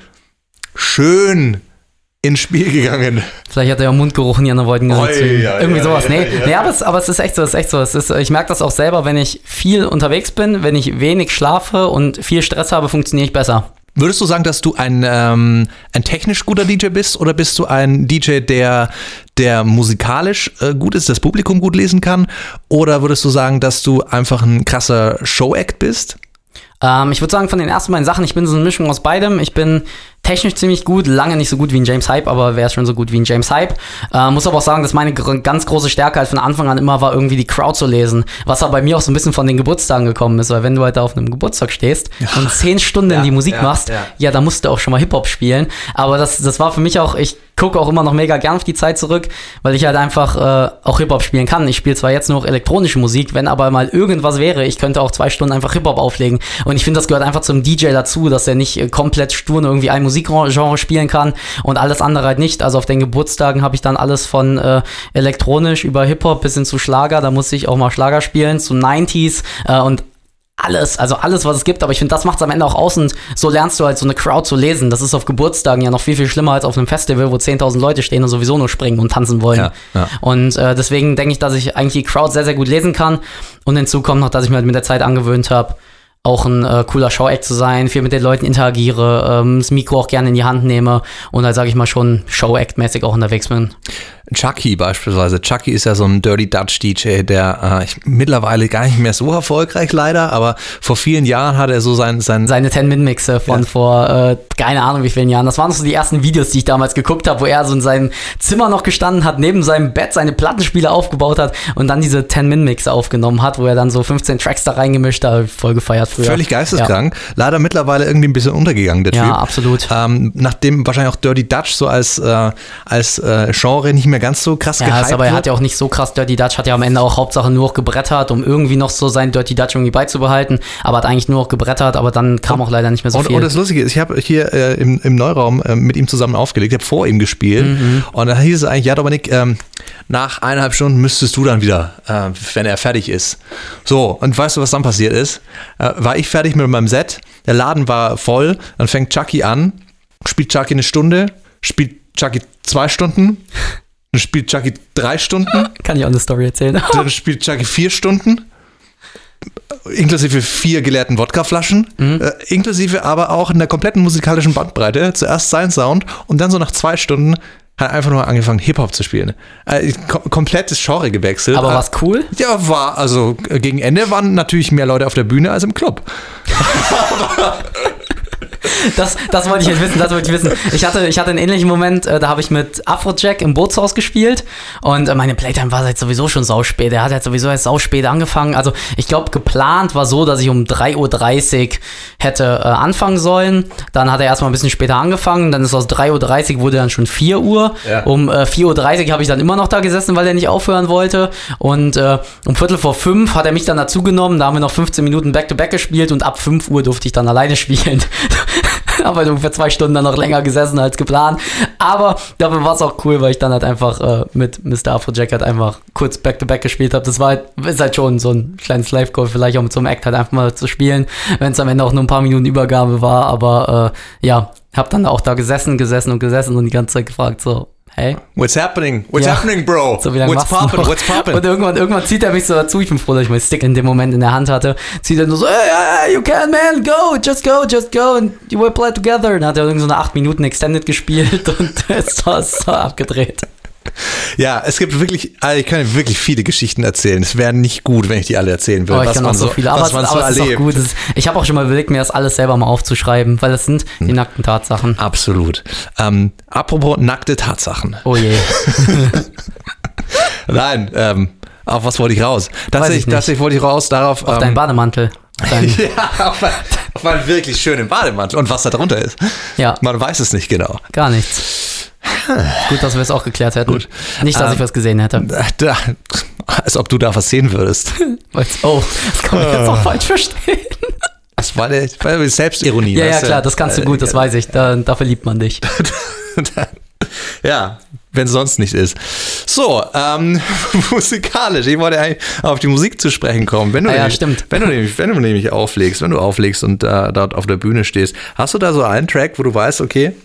schön ins Spiel gegangen. Vielleicht hat er ja Mundgeruch in ihren Worten gesagt. Oi, ja, Irgendwie ja, sowas. Ja, nee, ja, ja. nee aber, es, aber es ist echt so, es ist echt so. Es ist, ich merke das auch selber, wenn ich viel unterwegs bin, wenn ich wenig schlafe und viel Stress habe, funktioniere ich besser. Würdest du sagen, dass du ein, ähm, ein technisch guter D J bist oder bist du ein D J, der, der musikalisch äh, gut ist, das Publikum gut lesen kann? Oder würdest du sagen, dass du einfach ein krasser Show-Act bist? Ähm, ich würde sagen, von den ersten beiden Sachen, ich bin so eine Mischung aus beidem. Ich bin technisch ziemlich gut, lange nicht so gut wie ein James Hype, aber wäre schon so gut wie ein James Hype. Äh, muss aber auch sagen, dass meine gr- ganz große Stärke halt von Anfang an immer war, irgendwie die Crowd zu lesen. Was aber bei mir auch so ein bisschen von den Geburtstagen gekommen ist, weil wenn du halt da auf einem Geburtstag stehst ja. und zehn Stunden ja, die Musik ja, machst, ja. ja, da musst du auch schon mal Hip-Hop spielen. Aber das, das war für mich auch, ich gucke auch immer noch mega gern auf die Zeit zurück, weil ich halt einfach äh, auch Hip-Hop spielen kann. Ich spiele zwar jetzt nur noch elektronische Musik, wenn aber mal irgendwas wäre, ich könnte auch zwei Stunden einfach Hip-Hop auflegen. Und ich finde, das gehört einfach zum D J dazu, dass er nicht äh, komplett stur nur irgendwie ein Musikgenre spielen kann und alles andere halt nicht. Also auf den Geburtstagen habe ich dann alles von äh, elektronisch über Hip-Hop bis hin zu Schlager, da musste ich auch mal Schlager spielen, zu neunziger äh, und alles, also alles, was es gibt, aber ich finde, das macht es am Ende auch aus und so lernst du halt so eine Crowd zu lesen. Das ist auf Geburtstagen ja noch viel, viel schlimmer als auf einem Festival, wo zehntausend Leute stehen und sowieso nur springen und tanzen wollen. Ja, ja. Und äh, deswegen denke ich, dass ich eigentlich die Crowd sehr, sehr gut lesen kann und hinzu kommt noch, dass ich mir halt mit der Zeit angewöhnt habe, auch ein äh, cooler Show-Act zu sein, viel mit den Leuten interagiere, ähm, das Mikro auch gerne in die Hand nehme und halt, sage ich mal, schon Show-Act-mäßig auch unterwegs bin. Chucky beispielsweise. Chucky ist ja so ein Dirty Dutch D J, der äh, ich, mittlerweile gar nicht mehr so erfolgreich leider, aber vor vielen Jahren hat er so sein, sein seine ten-Min-Mixe von ja. vor, äh, keine Ahnung wie vielen Jahren. Das waren so die ersten Videos, die ich damals geguckt habe, wo er so in seinem Zimmer noch gestanden hat, neben seinem Bett seine Plattenspieler aufgebaut hat und dann diese ten-Min-Mixe aufgenommen hat, wo er dann so fünfzehn Tracks da reingemischt hat, voll gefeiert früher. Völlig geisteskrank. Ja. Leider mittlerweile irgendwie ein bisschen untergegangen, der ja, Typ. Ja, absolut. Ähm, nachdem wahrscheinlich auch Dirty Dutch so als, äh, als äh, Genre nicht mehr ganz so krass ja, gehypt ist, aber er wird. hat ja auch nicht so krass Dirty Dutch, hat ja am Ende auch Hauptsache nur noch gebrettert, um irgendwie noch so sein Dirty Dutch irgendwie beizubehalten, aber hat eigentlich nur noch gebrettert, aber dann kam auch leider nicht mehr so und, viel. Und das Lustige ist, ich habe hier äh, im, im Neuraum äh, mit ihm zusammen aufgelegt, ich habe vor ihm gespielt mhm. und da hieß es eigentlich, ja Dominik, ähm, nach eineinhalb Stunden müsstest du dann wieder, äh, wenn er fertig ist. So, und weißt du, was dann passiert ist? Äh, war ich fertig mit meinem Set, der Laden war voll, dann fängt Chucky an, spielt Chucky eine Stunde, spielt Chucky zwei Stunden, dann spielt Chucky drei Stunden. Kann ich auch eine Story erzählen. Dann spielt Chucky vier Stunden, inklusive vier geleerten Wodkaflaschen, mhm. äh, inklusive aber auch in der kompletten musikalischen Bandbreite. Zuerst sein Sound und dann so nach zwei Stunden hat einfach nur angefangen, Hip-Hop zu spielen. Äh, kom- komplettes Genre gewechselt. Aber war's cool? Ja, war, also gegen Ende waren natürlich mehr Leute auf der Bühne als im Club. Das, das wollte ich jetzt wissen, das wollte ich wissen. Ich hatte, ich hatte einen ähnlichen Moment, äh, da habe ich mit Afrojack im Bootshaus gespielt und äh, meine Playtime war halt sowieso schon sauspät. Er hat halt sowieso erst sauspät angefangen. Also ich glaube, geplant war so, dass ich um drei Uhr dreißig hätte äh, anfangen sollen. Dann hat er erstmal ein bisschen später angefangen. Dann ist aus drei Uhr dreißig wurde dann schon vier Uhr. Ja. Um äh, vier Uhr dreißig habe ich dann immer noch da gesessen, weil er nicht aufhören wollte. Und äh, um Viertel vor fünf hat er mich dann dazu genommen. Da haben wir noch fünfzehn Minuten Back-to-Back gespielt und ab fünf Uhr durfte ich dann alleine spielen. Aber halt ungefähr zwei Stunden dann noch länger gesessen als geplant. Aber dafür war es auch cool, weil ich dann halt einfach äh, mit Mister Afrojack halt einfach kurz Back-to-Back gespielt habe. Das war halt, ist halt schon so ein kleines Live-Goal, vielleicht auch mit so einem Act halt einfach mal zu spielen, wenn es am Ende auch nur ein paar Minuten Übergabe war. Aber äh, ja, hab dann auch da gesessen, gesessen und gesessen und die ganze Zeit gefragt, so, hey. What's happening? What's Ja. happening, bro? So, wie lange What's machst du poppin'? noch? What's poppin'? Und irgendwann, irgendwann zieht er mich so dazu. Ich bin froh, dass ich meinen Stick in dem Moment in der Hand hatte. Zieht er nur so, hey, hey, you can, man, go, just go, just go and you will play together. Und dann hat er irgendwie so eine acht Minuten Extended gespielt und ist so, so abgedreht. Ja, es gibt wirklich, also ich kann wirklich viele Geschichten erzählen. Es wäre nicht gut, wenn ich die alle erzählen würde. Oh, ich was kann man auch so viele, aber, was es, man aber so es ist auch erlebt. gut. Es ist, ich habe auch schon mal überlegt, mir das alles selber mal aufzuschreiben, weil das sind die nackten Tatsachen. Absolut. Ähm, apropos nackte Tatsachen. Oh je. Nein, ähm, auf was wollte ich raus? Tatsächlich, ich nicht. tatsächlich wollte ich raus darauf. Auf ähm, deinen Bademantel. Dein, ja, auf, ein- auf einen wirklich schönen Bademantel. Und was da drunter ist. ja, Man weiß es nicht genau. gar nichts. Gut, dass wir es auch geklärt hätten. Gut. Nicht, dass Ähm, ich was gesehen hätte. Da, als ob du da was sehen würdest. Oh, das kann man jetzt auch falsch verstehen. Das war der, war die Selbstironie. Ja, ja, weißt du? klar, das kannst du gut, das weiß ich. Da, dafür liebt man dich. Ja, wenn es sonst nicht ist. So, ähm, musikalisch. Ich wollte eigentlich auf die Musik zu sprechen kommen. Wenn du, Ah ja, nämlich, stimmt. Wenn, du nämlich, wenn du nämlich auflegst, wenn du auflegst und äh, dort auf der Bühne stehst, hast du da so einen Track, wo du weißt, okay,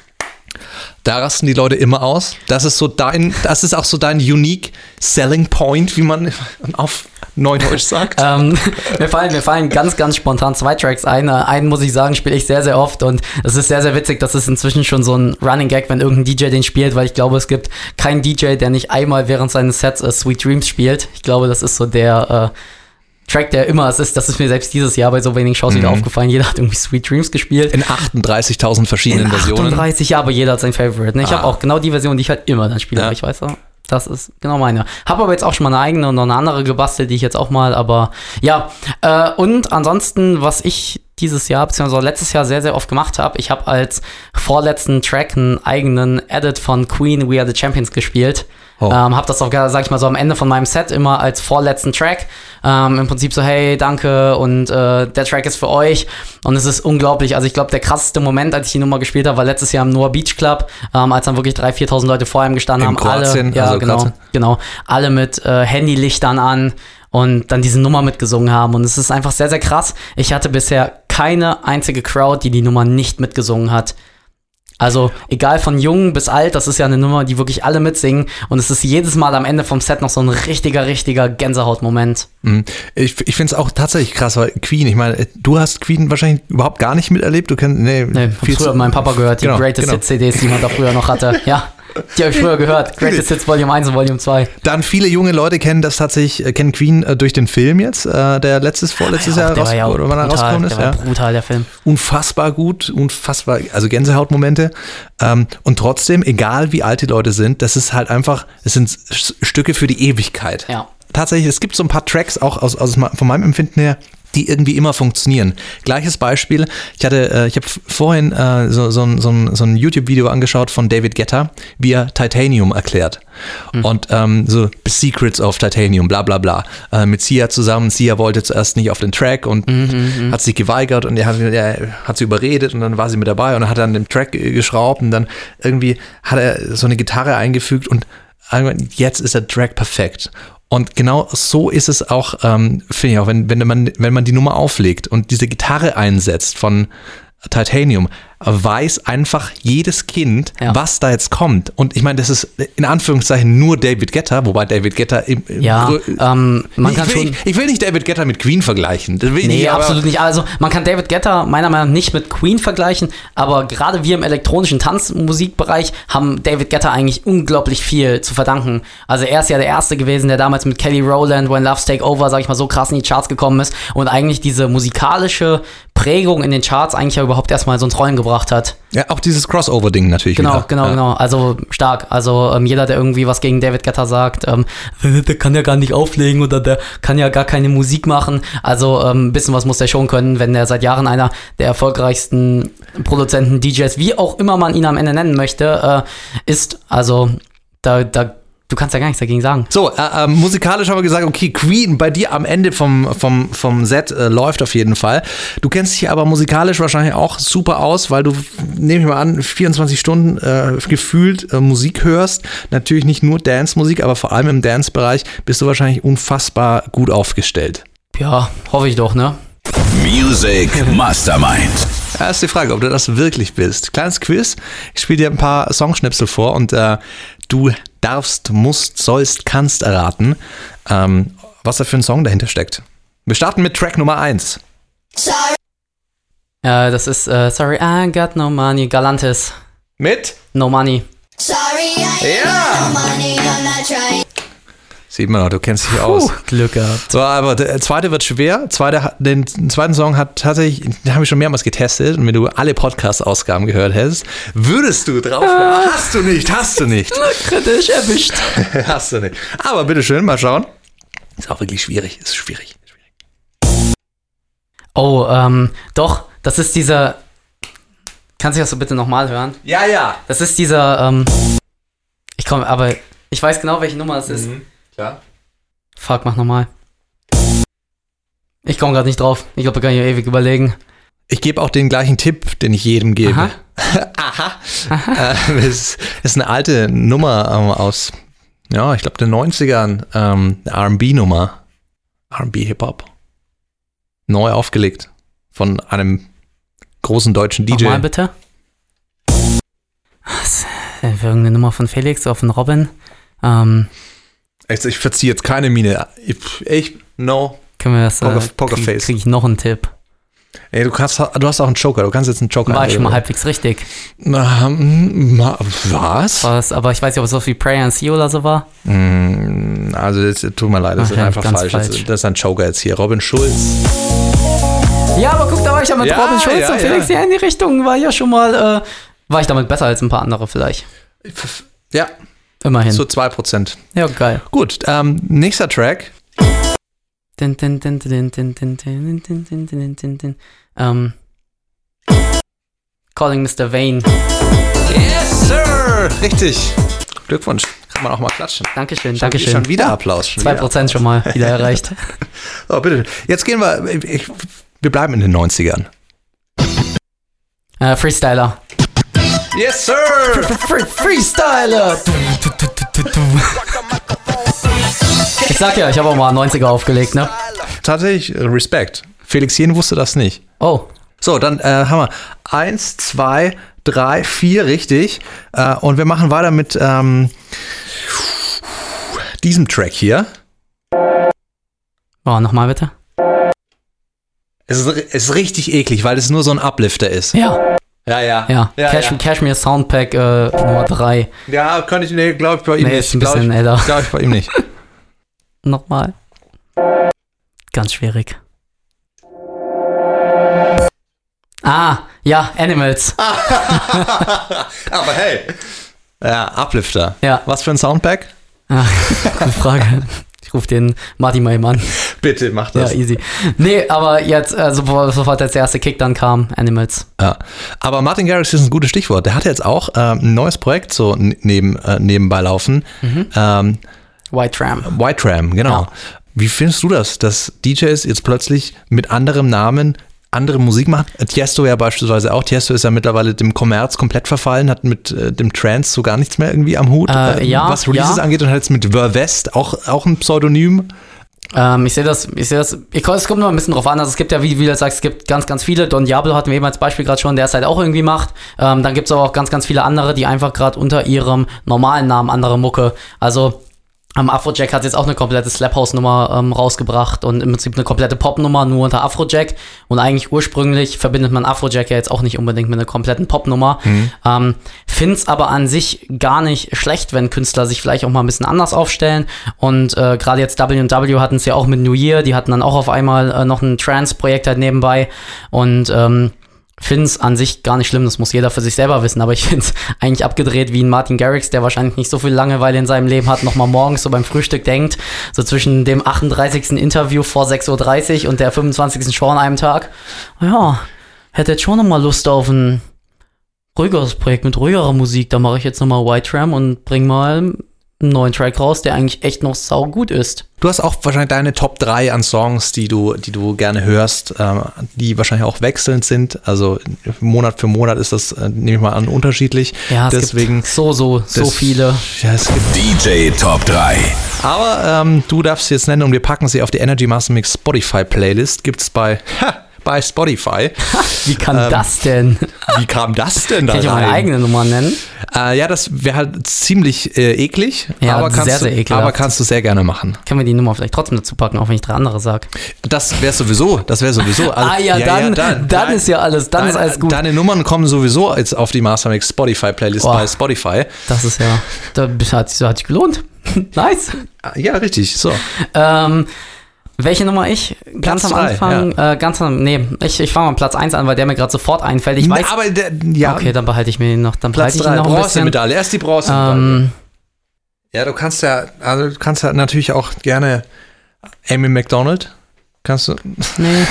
da rasten die Leute immer aus. Das ist so dein, das ist auch so dein unique selling point, wie man auf Neudeutsch sagt. ähm, mir, fallen, mir fallen ganz, ganz spontan zwei Tracks ein. Äh, Einen, muss ich sagen, spiele ich sehr, sehr oft und es ist sehr, sehr witzig. Das ist inzwischen schon so ein Running Gag, wenn irgendein D J den spielt, weil ich glaube, es gibt keinen D J, der nicht einmal während seines Sets äh, Sweet Dreams spielt. Ich glaube, das ist so der äh, Track, der immer es ist. Das ist mir selbst dieses Jahr bei so wenigen Shows wieder aufgefallen. Jeder hat irgendwie Sweet Dreams gespielt. In achtunddreißigtausend verschiedenen In Versionen. achtunddreißig, ja, aber jeder hat sein Favorite. Ne? Ich Ah. habe auch genau die Version, die ich halt immer dann spiele. Ja. Aber ich weiß auch, das ist genau meine. Habe aber jetzt auch schon mal eine eigene und noch eine andere gebastelt, die ich jetzt auch mal, aber ja. Äh, und ansonsten, was ich dieses Jahr, beziehungsweise letztes Jahr sehr, sehr oft gemacht habe, ich habe als vorletzten Track einen eigenen Edit von Queen, We Are The Champions gespielt. Oh. Ähm, hab das auch, sag ich mal, so am Ende von meinem Set immer als vorletzten Track. Ähm, Im Prinzip so, hey, danke und äh, der Track ist für euch. Und es ist unglaublich. Also ich glaube, der krasseste Moment, als ich die Nummer gespielt habe, war letztes Jahr im Noah Beach Club, ähm, als dann wirklich dreitausend, viertausend Leute vor ihm gestanden In haben. Kroatien, alle, ja, also genau, Kroatien. genau. Alle mit äh, Handylichtern an und dann diese Nummer mitgesungen haben. Und es ist einfach sehr, sehr krass. Ich hatte bisher keine einzige Crowd, die die Nummer nicht mitgesungen hat. Also egal von jung bis alt, das ist ja eine Nummer, die wirklich alle mitsingen und es ist jedes Mal am Ende vom Set noch so ein richtiger, richtiger Gänsehautmoment. Mhm. Ich, ich finde es auch tatsächlich krass, weil Queen, ich meine, du hast Queen wahrscheinlich überhaupt gar nicht miterlebt. Du kennst, nee, Nee, hab viel früher zu- meinen Papa gehört, die Genau, Greatest genau. Hits C Ds, die man da früher noch hatte. Ja, die habe ich früher gehört. Greatest Hits Volume eins und Volume zwei. Dann viele junge Leute kennen das tatsächlich, äh, kennen Queen äh, durch den Film jetzt, äh, der letztes, vorletztes Jahr der raus, war ja auch oder wann er brutal, rausgekommen ist. der war Ja. brutal, der Film. Unfassbar gut, unfassbar, also Gänsehautmomente. Ähm, und trotzdem, egal wie alt die Leute sind, das ist halt einfach, es sind S- Stücke für die Ewigkeit. Ja. Tatsächlich, es gibt so ein paar Tracks auch aus, aus von meinem Empfinden her, die irgendwie immer funktionieren. Gleiches Beispiel, ich hatte, äh, ich habe vorhin äh, so, so, ein- so, ein- so ein YouTube-Video angeschaut von David Guetta, wie er Titanium erklärt. Mhm. Und ähm, so Secrets of Titanium, bla bla bla. Äh, mit Sia zusammen. Sia wollte zuerst nicht auf den Track und mhm, hat sich geweigert und er hat, er hat sie überredet und dann war sie mit dabei und dann hat er an dem Track äh, geschraubt und dann irgendwie hat er so eine Gitarre eingefügt und jetzt ist der Track perfekt. Und genau so ist es auch, ähm, finde ich auch, wenn, wenn, man, wenn man die Nummer auflegt und diese Gitarre einsetzt von Titanium, weiß einfach jedes Kind, Ja. was da jetzt kommt. Und ich meine, das ist in Anführungszeichen nur David Guetta, wobei David Guetta im, im Ja, Grö- ähm, man ich, kann will, schon... ich, ich will nicht David Guetta mit Queen vergleichen. Das will ich Nee, nicht, aber- absolut nicht. Also man kann David Guetta meiner Meinung nach nicht mit Queen vergleichen, aber gerade wir im elektronischen Tanzmusikbereich haben David Guetta eigentlich unglaublich viel zu verdanken. Also er ist ja der Erste gewesen, der damals mit Kelly Rowland, When Love's Take Over, sag ich mal, so krass in die Charts gekommen ist und eigentlich diese musikalische Prägung in den Charts eigentlich ja überhaupt erstmal so ins Rollen gebracht hat. Ja, auch dieses Crossover-Ding natürlich Genau, wieder. genau, ja. genau. Also stark. Also ähm, jeder, der irgendwie was gegen David Guetta sagt, ähm, der kann ja gar nicht auflegen oder der kann ja gar keine Musik machen. Also ähm, ein bisschen was muss der schon können, wenn er seit Jahren einer der erfolgreichsten Produzenten, D Js, wie auch immer man ihn am Ende nennen möchte, äh, ist. Also da, da du kannst ja gar nichts dagegen sagen. So, äh, äh, musikalisch haben wir gesagt, okay, Queen bei dir am Ende vom, vom, vom Set äh, läuft auf jeden Fall. Du kennst dich aber musikalisch wahrscheinlich auch super aus, weil du, nehme ich mal an, vierundzwanzig Stunden äh, gefühlt äh, Musik hörst. Natürlich nicht nur Dance-Musik, aber vor allem im Dance-Bereich bist du wahrscheinlich unfassbar gut aufgestellt. Ja, hoffe ich doch, ne? Music Mastermind. Ja, ist die Frage, ob du das wirklich bist. Kleines Quiz. Ich spiele dir ein paar Songschnipsel vor und äh, du darfst, musst, sollst, kannst erraten, ähm, was da für ein Song dahinter steckt. Wir starten mit Track Nummer eins. Sorry. Äh, das ist uh, Sorry, I got no money. Galantis. Mit? No Money. Sorry, I Ja. no money, I'm not trying. Sieht man noch, du kennst dich aus. Puh, Glück gehabt. So, aber der zweite wird schwer. Zweite, den zweiten Song hat tatsächlich, den habe ich schon mehrmals getestet. Und wenn du alle Podcast-Ausgaben gehört hättest, würdest du drauf. Ah. Hast du nicht, hast du nicht. Kritisch erwischt. Hast du nicht. Aber bitteschön, mal schauen. Ist auch wirklich schwierig. Ist schwierig. Oh, ähm, doch, das ist dieser. Kannst du das so bitte nochmal hören? Ja, ja. Das ist dieser, ähm. Ich komme, aber ich weiß genau, welche Nummer es ist. Mhm. Klar. Fuck, mach nochmal. Ich komme gerade nicht drauf. Ich glaube, da kann ich ewig überlegen. Ich gebe auch den gleichen Tipp, den ich jedem gebe. Aha. Aha. Aha. Äh, es ist eine alte Nummer ähm, aus, ja, ich glaube, den neunzigern. Ähm, eine R and B-Nummer. R and B-Hip-Hop. Neu aufgelegt. Von einem großen deutschen D J. Nochmal bitte. Was? Irgendeine Nummer von Felix oder von Robin. Ähm, Ich, ich verziehe jetzt keine Miene. Ich, ich no. können wir das, Poker, äh, Pokerface. krieg, krieg ich noch einen Tipp. Ey, du, kannst, du hast auch einen Joker. Du kannst jetzt einen Joker War ich schon mal einlegen. halbwegs richtig. Na, mm, ma- Was? Was, aber ich weiß nicht, ob es so wie Pray and See oder so war. Mm, Also, das, tut mir leid, das Ach ist ja, einfach ganz falsch. falsch. Das, das ist ein Joker jetzt hier. Robin Schulz. Ja, aber guck, da war ich ja mit Ja, Robin Schulz ja, und Felix ja. ja in die Richtung. War ja schon mal, äh, war ich damit besser als ein paar andere vielleicht. Ja, Immerhin. so zwei Prozent. Ja, geil. Gut, ähm, nächster Track. Din, din, din, din, din, din, din, din, din, din, din, din. Ähm. Calling Mister Vane. Yes, Sir! Richtig. Glückwunsch. Kann man auch mal klatschen. Dankeschön, Schon, Dankeschön. schon wieder Applaus. Schon zwei wieder Prozent schon mal wieder erreicht. Oh, bitte. Jetzt gehen wir, ich, wir bleiben in den neunzigern. äh, Freestyler. Yes, Sir! Free Freestyler! Du, du, du, du, du. Ich sag ja, ich habe auch mal neunziger aufgelegt, ne? Tatsächlich, äh, Respekt. Felix Jen wusste das nicht. Oh. So, dann äh, haben wir eins, zwei, drei, vier, richtig. Äh, und wir machen weiter mit ähm, diesem Track hier. Oh, nochmal bitte. Es ist, es ist richtig eklig, weil es nur so ein Uplifter ist. Ja, Ja, ja. ja. ja, Cash, ja. Cashmere Soundpack äh, Nummer drei. Ja, könnte ich, nee, glaube ich bei ihm Nee, nicht. ist ein Glaub bisschen ich, älter. Glaube ich bei ihm nicht. Nochmal. Ganz schwierig. Ah, ja, Animals. Aber hey. Ja, Uplifter. Ja. Was für ein Soundpack? Ah, gute Frage. Ich rufe den Martin mal eben an. Bitte, mach Ja, das. easy. Nee, aber jetzt, äh, sofort, sofort als der erste Kick dann kam, Animals. Ja. Aber Martin Garrix ist ein gutes Stichwort. Der hat jetzt auch ähm, ein neues Projekt so n- neben, äh, nebenbei laufen. Mhm. Ähm, White Tram. White Tram, genau. Ja. Wie findest du das, dass D Js jetzt plötzlich mit anderem Namen andere Musik machen? Tiesto ja beispielsweise auch. Tiesto ist ja mittlerweile dem Kommerz komplett verfallen, hat mit äh, dem Trance so gar nichts mehr irgendwie am Hut, Äh, ja, was Releases ja. angeht, und hat jetzt mit Ver West auch, auch ein Pseudonym. Ähm, ich sehe das, ich sehe das, ich, es kommt nur ein bisschen drauf an, also es gibt ja, wie, wie du sagst, es gibt ganz, ganz viele, Don Diablo hatten wir eben als Beispiel gerade schon, der es halt auch irgendwie macht, ähm, dann gibt es aber auch ganz, ganz viele andere, die einfach gerade unter ihrem normalen Namen andere Mucke, also ähm, Afrojack hat jetzt auch eine komplette Slap-House-Nummer ähm, rausgebracht und im Prinzip eine komplette Pop-Nummer nur unter Afrojack und eigentlich ursprünglich verbindet man Afrojack ja jetzt auch nicht unbedingt mit einer kompletten Pop-Nummer. Mhm. Ähm, find's aber an sich gar nicht schlecht, wenn Künstler sich vielleicht auch mal ein bisschen anders aufstellen und äh, gerade jetzt W und W hatten es ja auch mit New Year, die hatten dann auch auf einmal äh, noch ein Trance-Projekt halt nebenbei und ähm, finde es an sich gar nicht schlimm, das muss jeder für sich selber wissen, aber ich finde es eigentlich abgedreht wie ein Martin Garrix, der wahrscheinlich nicht so viel Langeweile in seinem Leben hat, nochmal morgens so beim Frühstück denkt, so zwischen dem achtunddreißigsten Interview vor sechs Uhr dreißig und der fünfundzwanzigsten Show an einem Tag. Ja, hätte jetzt schon nochmal Lust auf ein ruhigeres Projekt mit ruhigerer Musik, da mache ich jetzt nochmal White Tram und bring mal einen neuen Track raus, der eigentlich echt noch saugut ist. Du hast auch wahrscheinlich deine Top drei an Songs, die du, die du gerne hörst, ähm, die wahrscheinlich auch wechselnd sind. Also Monat für Monat ist das, äh, nehme ich mal an, unterschiedlich. Ja, es Deswegen, gibt so, so, so das, viele. Ja, es gibt D J Top drei. Aber ähm, du darfst sie jetzt nennen und wir packen sie auf die Energy Master Mix Spotify Playlist. Gibt's bei, ha, bei Spotify. Wie kann Ähm, das denn? Wie kam das denn da Kann ich auch meine rein? eigene Nummer nennen? Äh, ja, das wäre halt ziemlich äh, eklig, Ja, aber, kannst sehr, du, sehr ekelhaft. aber kannst du sehr gerne machen. Können wir die Nummer vielleicht trotzdem dazu packen, auch wenn ich drei andere sage? Das wäre sowieso, das wäre sowieso. Also, Ah ja, dann, dann, dein- ist ja alles, dann ist deine, alles gut. Deine Nummern kommen sowieso jetzt auf die Mastermix Spotify Playlist Boah. bei Spotify. Das ist ja, da hat sich hat sich gelohnt. Nice. Ja, richtig, so. Ähm, welche Nummer ich? Ganz Platz am drei, Anfang, äh, ganz am, nee, ich, ich fange mal Platz eins an, weil der mir gerade sofort einfällt. Ich weiß, aber der, ja, okay, dann behalte ich mir ihn noch, dann Platz behalte ich ihn drei, noch ein bisschen. Bronzemedaille, erst die Bronzemedaille. Ähm, Ja, du kannst ja, also du kannst ja natürlich auch gerne Amy McDonald. Kannst du. nee.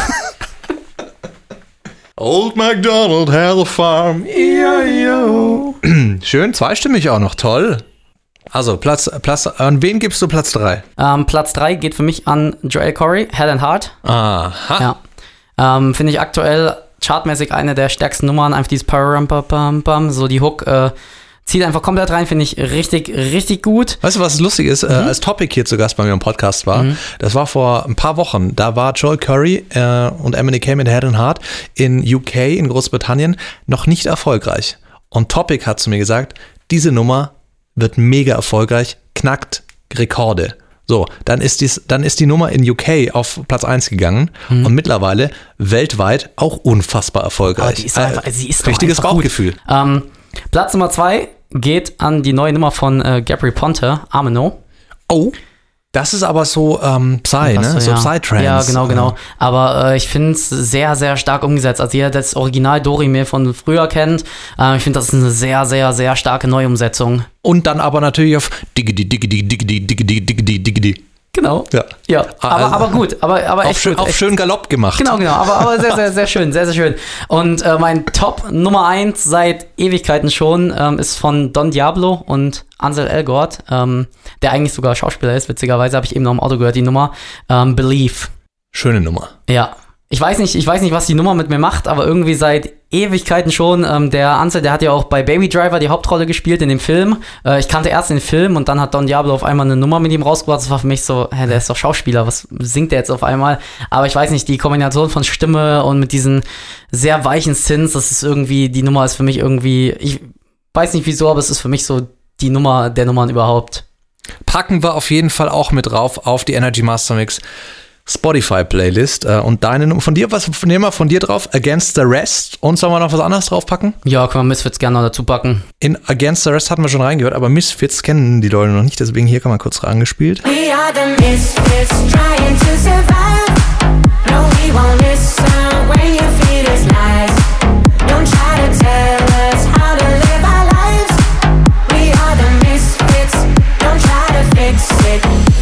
Old MacDonald had a farm. E I O Schön, zweistimmig auch noch, toll. Also, Platz, Platz, an wen gibst du Platz drei? Ähm, Platz drei geht für mich an Joel Corey, Head and Heart. Aha. Ja. Ähm, Finde ich aktuell chartmäßig eine der stärksten Nummern. Einfach dieses Pam, Pam, Pam, Pam, so die Hook äh, zieht einfach komplett rein, finde ich richtig, richtig gut. Weißt du, was lustig ist? Mhm. Äh, als Topic hier zu Gast bei mir im Podcast war, mhm. das war vor ein paar Wochen, da war Joel Curry äh, und M N K mit Head and Heart in U K, in Großbritannien, noch nicht erfolgreich. Und Topic hat zu mir gesagt, diese Nummer wird mega erfolgreich, knackt Rekorde. So, dann ist, dies, dann ist die Nummer in U K auf Platz eins gegangen mhm. und mittlerweile weltweit auch unfassbar erfolgreich. Aber die ist einfach, sie ist doch richtiges einfach Bauchgefühl. Gut. Ähm, Platz Nummer zwei geht an die neue Nummer von äh, Gabry Ponte, Amino. Oh, das ist aber so ähm, Psy, ne? So, So ja. Psytrance. Ja, genau, genau. Aber äh, ich finde es sehr, sehr stark umgesetzt. Also jeder, der das Original Dorime von früher kennt, äh, ich finde, das ist eine sehr, sehr, sehr starke Neuumsetzung. Und dann aber natürlich auf Diggity, Diggity, Diggity, Diggity, Diggity, Diggity. Genau. Ja. Ja, aber, Also, aber gut. Aber, aber Auf, echt schön, gut, auf echt. schön Galopp gemacht. Genau, genau. Aber, aber sehr, sehr, sehr schön. Sehr, sehr schön. Und äh, mein Top Nummer eins seit Ewigkeiten schon ähm, ist von Don Diablo und Ansel Elgort, ähm, der eigentlich sogar Schauspieler ist. Witzigerweise habe ich eben noch im Auto gehört, die Nummer ähm, Believe. Schöne Nummer. Ja. Ich weiß nicht, ich weiß nicht, was die Nummer mit mir macht, aber irgendwie seit Ewigkeiten schon. Ähm, der Ansel, der hat ja auch bei Baby Driver die Hauptrolle gespielt in dem Film. Äh, ich kannte erst den Film und dann hat Don Diablo auf einmal eine Nummer mit ihm rausgebracht. Das war für mich so, hä, der ist doch Schauspieler, was singt der jetzt auf einmal? Aber ich weiß nicht, die Kombination von Stimme und mit diesen sehr weichen Synths, das ist irgendwie, die Nummer ist für mich irgendwie, ich weiß nicht wieso, aber es ist für mich so die Nummer der Nummern überhaupt. Packen wir auf jeden Fall auch mit drauf auf die Energy Master Mix Spotify-Playlist. Und deine Nummer von dir, was nehmen wir von dir drauf? Against the Rest. Und sollen wir noch was anderes draufpacken? Ja, können wir Misfits gerne noch dazu packen. In Against the Rest hatten wir schon reingehört, aber Misfits kennen die Leute noch nicht, deswegen hier kann man kurz rangespielt. We are the misfits trying to survive. No, we won't listen when you feed us lies. Don't try to tell us how to live our lives. We are the misfits. Don't try to fix it.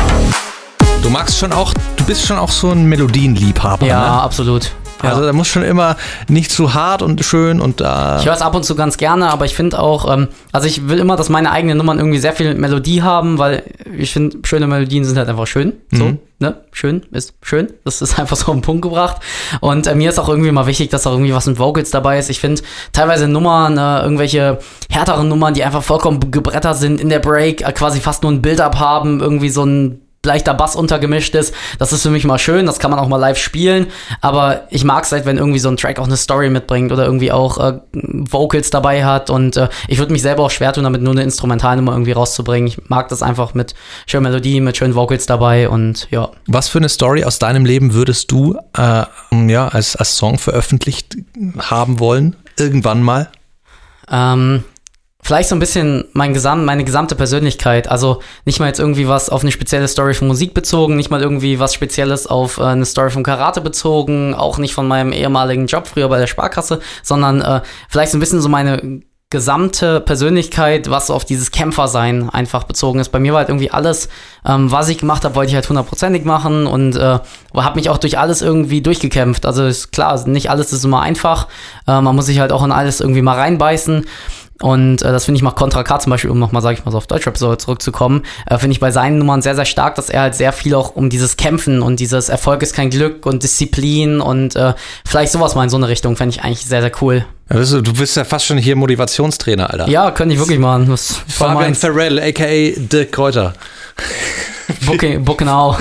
Du magst schon auch, du bist schon auch so ein Melodienliebhaber, Ja, ne? absolut. Ja. Also da muss schon immer nicht zu hart und schön und da. Ich höre es ab und zu ganz gerne, aber ich finde auch, ähm, also ich will immer, dass meine eigenen Nummern irgendwie sehr viel Melodie haben, weil ich finde, schöne Melodien sind halt einfach schön. So, Mhm. ne? Schön ist schön. Das ist einfach so auf den Punkt gebracht. Und äh, mir ist auch irgendwie mal wichtig, dass auch irgendwie was mit Vocals dabei ist. Ich finde teilweise Nummern, äh, irgendwelche härteren Nummern, die einfach vollkommen gebrettert sind in der Break, äh, quasi fast nur ein Build-up haben, irgendwie so ein leichter Bass untergemischt ist. Das ist für mich mal schön, das kann man auch mal live spielen, aber ich mag es halt, wenn irgendwie so ein Track auch eine Story mitbringt oder irgendwie auch äh, Vocals dabei hat und äh, ich würde mich selber auch schwer tun, damit nur eine Instrumentalnummer irgendwie rauszubringen. Ich mag das einfach mit schönen Melodien, mit schönen Vocals dabei und ja. Was für eine Story aus deinem Leben würdest du äh, ja, als, als Song veröffentlicht haben wollen? Irgendwann mal? Ähm, Vielleicht so ein bisschen mein Gesam- meine gesamte Persönlichkeit, also nicht mal jetzt irgendwie was auf eine spezielle Story von Musik bezogen, nicht mal irgendwie was Spezielles auf äh, eine Story von Karate bezogen, auch nicht von meinem ehemaligen Job früher bei der Sparkasse, sondern äh, vielleicht so ein bisschen so meine gesamte Persönlichkeit, was so auf dieses Kämpfersein einfach bezogen ist. Bei mir war halt irgendwie alles, ähm, was ich gemacht habe, wollte ich halt hundertprozentig machen und äh, habe mich auch durch alles irgendwie durchgekämpft. Also ist klar, nicht alles ist immer einfach, äh, man muss sich halt auch in alles irgendwie mal reinbeißen. Und äh, das finde ich macht Contra K zum Beispiel, um nochmal, sag ich mal so auf Deutschrap so zurückzukommen, äh, finde ich bei seinen Nummern sehr, sehr stark, dass er halt sehr viel auch um dieses Kämpfen und dieses Erfolg ist kein Glück und Disziplin und äh, vielleicht sowas mal in so eine Richtung, fände ich eigentlich sehr, sehr cool. Ja, weißt du, du bist ja fast schon hier Motivationstrainer, Alter. Ja, könnte ich wirklich machen. Das Fabian Farrell, a k a. Dirk Kräuter. Booking, Bookenau.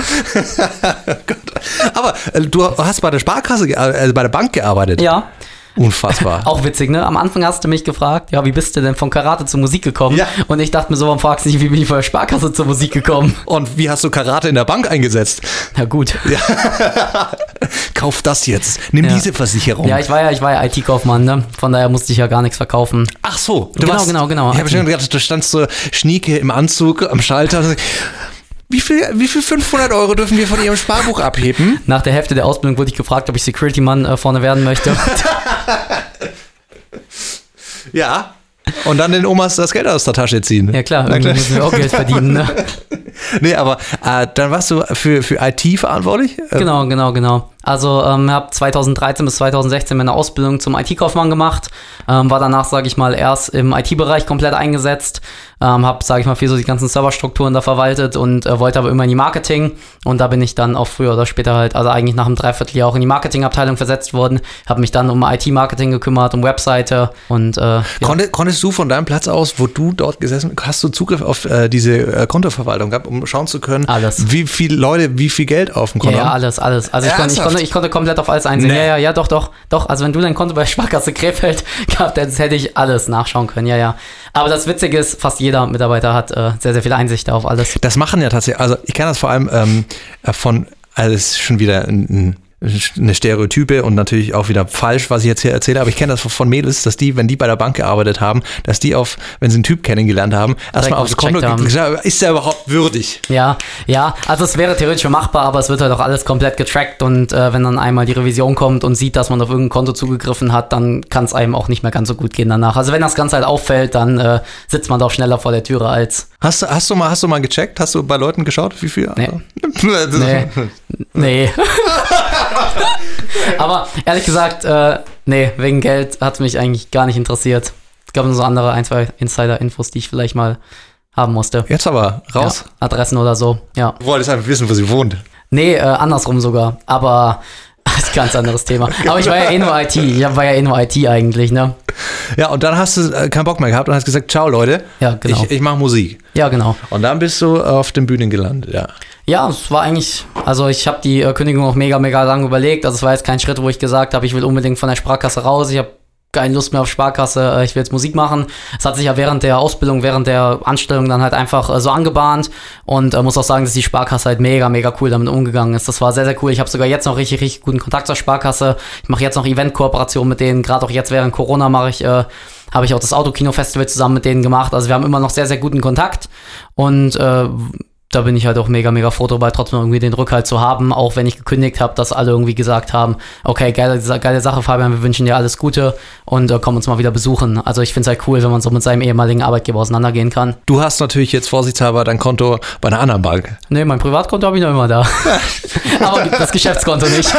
Aber äh, du hast bei der Sparkasse, ge- äh, bei der Bank gearbeitet. Ja. Unfassbar. Auch witzig, ne? Am Anfang hast du mich gefragt, ja, wie bist du denn von Karate zur Musik gekommen? Ja. Und ich dachte mir so, warum fragst du nicht, wie bin ich von der Sparkasse zur Musik gekommen? Und wie hast du Karate in der Bank eingesetzt? Ja, gut. Ja. Kauf das jetzt. Nimm Ja. diese Versicherung. Ja, ich war ja, ich war ja I T-Kaufmann, ne? Von daher musste ich ja gar nichts verkaufen. Ach so. Du Genau, warst, genau, genau. Ich habe schon gedacht, du standst so schnieke im Anzug am Schalter. Wie viel, wie viel fünfhundert Euro dürfen wir von Ihrem Sparbuch abheben? Nach der Hälfte der Ausbildung wurde ich gefragt, ob ich Security-Mann äh, vorne werden möchte. Ja. Und dann den Omas das Geld aus der Tasche ziehen. Ja klar, Na irgendwie müssen wir auch Geld verdienen, ne? Nee, aber äh, dann warst du für, für I T verantwortlich? Äh, Genau, genau, genau. Also ähm, habe zweitausenddreizehn bis zweitausendsechzehn meine Ausbildung zum I T-Kaufmann gemacht, ähm, war danach, sage ich mal, erst im I T-Bereich komplett eingesetzt, ähm, habe, sage ich mal, viel so die ganzen Serverstrukturen da verwaltet und äh, wollte aber immer in die Marketing und da bin ich dann auch früher oder später halt, also eigentlich nach einem Dreivierteljahr auch in die Marketingabteilung versetzt worden, habe mich dann um I T-Marketing gekümmert, um Webseite und äh, ja. Konnt, konntest du von deinem Platz aus, wo du dort gesessen bist, hast du Zugriff auf äh, diese äh, Kontoverwaltung gehabt, um schauen zu können, Alles. wie viele Leute wie viel Geld auf dem Ja, Konto ja, haben? alles, alles. Also ich konnte, ich, Ernsthaft? konnte, ich konnte komplett auf alles einsehen. Nee. Ja, ja, ja, doch, doch, doch. Also wenn du dein Konto bei Sparkasse Krefeld gehabt hättest, hätte ich alles nachschauen können, ja, ja. Aber das Witzige ist, fast jeder Mitarbeiter hat äh, sehr, sehr viel Einsicht auf alles. Das machen ja tatsächlich, also ich kenne das vor allem ähm, von, also es ist schon wieder ein, ein eine Stereotype und natürlich auch wieder falsch, was ich jetzt hier erzähle, aber ich kenne das von Mädels, dass die, wenn die bei der Bank gearbeitet haben, dass die auf, wenn sie einen Typ kennengelernt haben, erstmal aufs Konto gecheckt haben. gesagt, ist der überhaupt würdig? Ja, ja, also es wäre theoretisch machbar, aber es wird halt auch alles komplett getrackt und äh, wenn dann einmal die Revision kommt und sieht, dass man auf irgendein Konto zugegriffen hat, dann kann es einem auch nicht mehr ganz so gut gehen danach. Also wenn das Ganze halt auffällt, dann äh, sitzt man doch schneller vor der Türe als... Hast, du- hast, du mal, hast du mal gecheckt? Hast du bei Leuten geschaut, wie viel? Nee. Nee, nee. Aber ehrlich gesagt, äh, nee, wegen Geld hat es mich eigentlich gar nicht interessiert. Es gab nur so andere ein, zwei Insider-Infos, die ich vielleicht mal haben musste. Jetzt aber raus. Ja, Adressen oder so, ja. Du wolltest einfach wissen, wo sie wohnt. Nee, äh, andersrum sogar, aber das ist ein ganz anderes Thema. Aber ich war ja eh nur I T, ich war ja eh nur I T eigentlich, ne? Ja, und dann hast du äh, keinen Bock mehr gehabt und hast gesagt, ciao Leute, Ja, genau. ich, ich mache Musik. Ja, genau. Und dann bist du auf den Bühnen gelandet, ja. Ja, es war eigentlich, also ich habe die äh, Kündigung auch mega, mega lang überlegt. Also es war jetzt kein Schritt, wo ich gesagt habe, ich will unbedingt von der Sparkasse raus. Ich habe keine Lust mehr auf Sparkasse, äh, ich will jetzt Musik machen. Es hat sich ja während der Ausbildung, während der Anstellung dann halt einfach äh, so angebahnt und äh, muss auch sagen, dass die Sparkasse halt mega, mega cool damit umgegangen ist. Das war sehr, sehr cool. Ich habe sogar jetzt noch richtig, richtig guten Kontakt zur Sparkasse. Ich mache jetzt noch Event-Kooperationen mit denen. Gerade auch jetzt während Corona mache ich, äh, habe ich auch das Autokino-Festival zusammen mit denen gemacht. Also wir haben immer noch sehr, sehr guten Kontakt und äh, da bin ich halt auch mega, mega froh dabei, trotzdem irgendwie den Rückhalt zu haben, auch wenn ich gekündigt habe, dass alle irgendwie gesagt haben, okay, geile, geile Sache, Fabian, wir wünschen dir alles Gute und äh, komm uns mal wieder besuchen. Also ich finde es halt cool, wenn man so mit seinem ehemaligen Arbeitgeber auseinandergehen kann. Du hast natürlich jetzt vorsichtshalber dein Konto bei einer anderen Bank. Nee, mein Privatkonto habe ich noch immer da. Aber das Geschäftskonto nicht.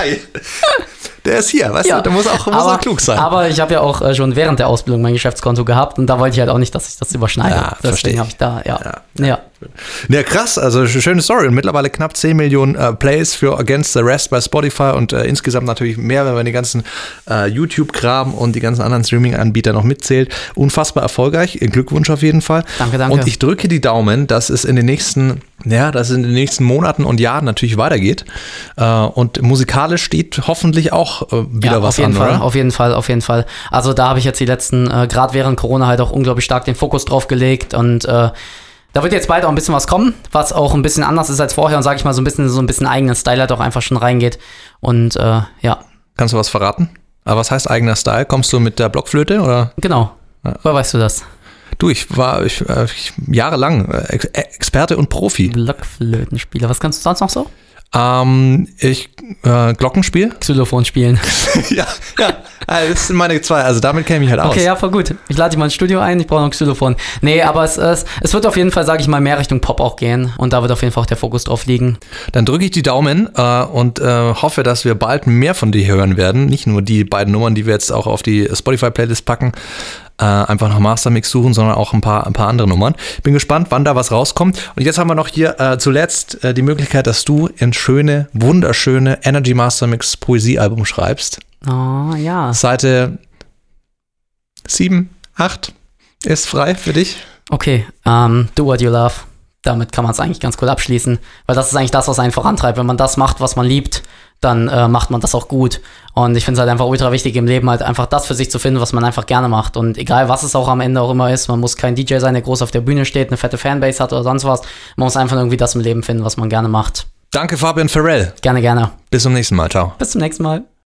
Der ist hier, weißt Ja, du, der muss auch, muss aber, auch klug sein. Aber ich habe ja auch äh, schon während der Ausbildung mein Geschäftskonto gehabt und da wollte ich halt auch nicht, dass ich das überschneide. Ja, verstehe Deswegen ich. habe ich da, ja. Ja. ja. Ja, krass, also schöne Story. Und mittlerweile knapp zehn Millionen äh, Plays für Against the Rest bei Spotify und äh, insgesamt natürlich mehr, wenn man die ganzen äh, YouTube-Kram und die ganzen anderen Streaming-Anbieter noch mitzählt. Unfassbar erfolgreich. Glückwunsch auf jeden Fall. Danke, danke. Und ich drücke die Daumen, dass es in den nächsten, ja, dass es in den nächsten Monaten und Jahren natürlich weitergeht. Äh, und musikalisch steht hoffentlich auch äh, wieder ja, was auf jeden an, Fall, oder? auf jeden Fall, auf jeden Fall. Also da habe ich jetzt die letzten, äh, gerade während Corona halt auch unglaublich stark den Fokus drauf gelegt und äh, da wird jetzt bald auch ein bisschen was kommen, was auch ein bisschen anders ist als vorher und sage ich mal so ein bisschen so ein bisschen eigenen Style halt auch einfach schon reingeht und äh, ja. Kannst du was verraten? Aber was heißt eigener Style? Kommst du mit der Blockflöte oder? Genau. Ja. Woher weißt du das? Du, ich war ich, äh, ich, jahrelang äh, Ex- Experte und Profi. Blockflötenspieler. Was kannst du sonst noch so? Ähm, ich äh, Glockenspiel. Xylophon spielen. ja, ja. Also das sind meine zwei. Also damit kenne ich mich halt aus. Okay, ja, voll gut. Ich lade dich mal ins Studio ein, ich brauche noch ein Xylophon. Nee, aber es, es, es wird auf jeden Fall, sage ich mal, mehr Richtung Pop auch gehen. Und da wird auf jeden Fall auch der Fokus drauf liegen. Dann drücke ich die Daumen äh, und äh, hoffe, dass wir bald mehr von dir hören werden. Nicht nur die beiden Nummern, die wir jetzt auch auf die Spotify-Playlist packen. äh, einfach nach Mastermix suchen, sondern auch ein paar, ein paar andere Nummern. Bin gespannt, wann da was rauskommt. Und jetzt haben wir noch hier äh, zuletzt äh, die Möglichkeit, dass du ein schöne, wunderschöne Energy Mastermix Poesiealbum schreibst. Oh, ja. Seite sieben, acht ist frei für dich. Okay, um, do what you love. Damit kann man es eigentlich ganz cool abschließen, weil das ist eigentlich das, was einen vorantreibt. Wenn man das macht, was man liebt, dann äh, macht man das auch gut. Und ich finde es halt einfach ultra wichtig im Leben, halt einfach das für sich zu finden, was man einfach gerne macht. Und egal, was es auch am Ende auch immer ist, man muss kein D J sein, der groß auf der Bühne steht, eine fette Fanbase hat oder sonst was. Man muss einfach irgendwie das im Leben finden, was man gerne macht. Danke, Fabian Farrell. Gerne, gerne. Bis zum nächsten Mal. Ciao. Bis zum nächsten Mal.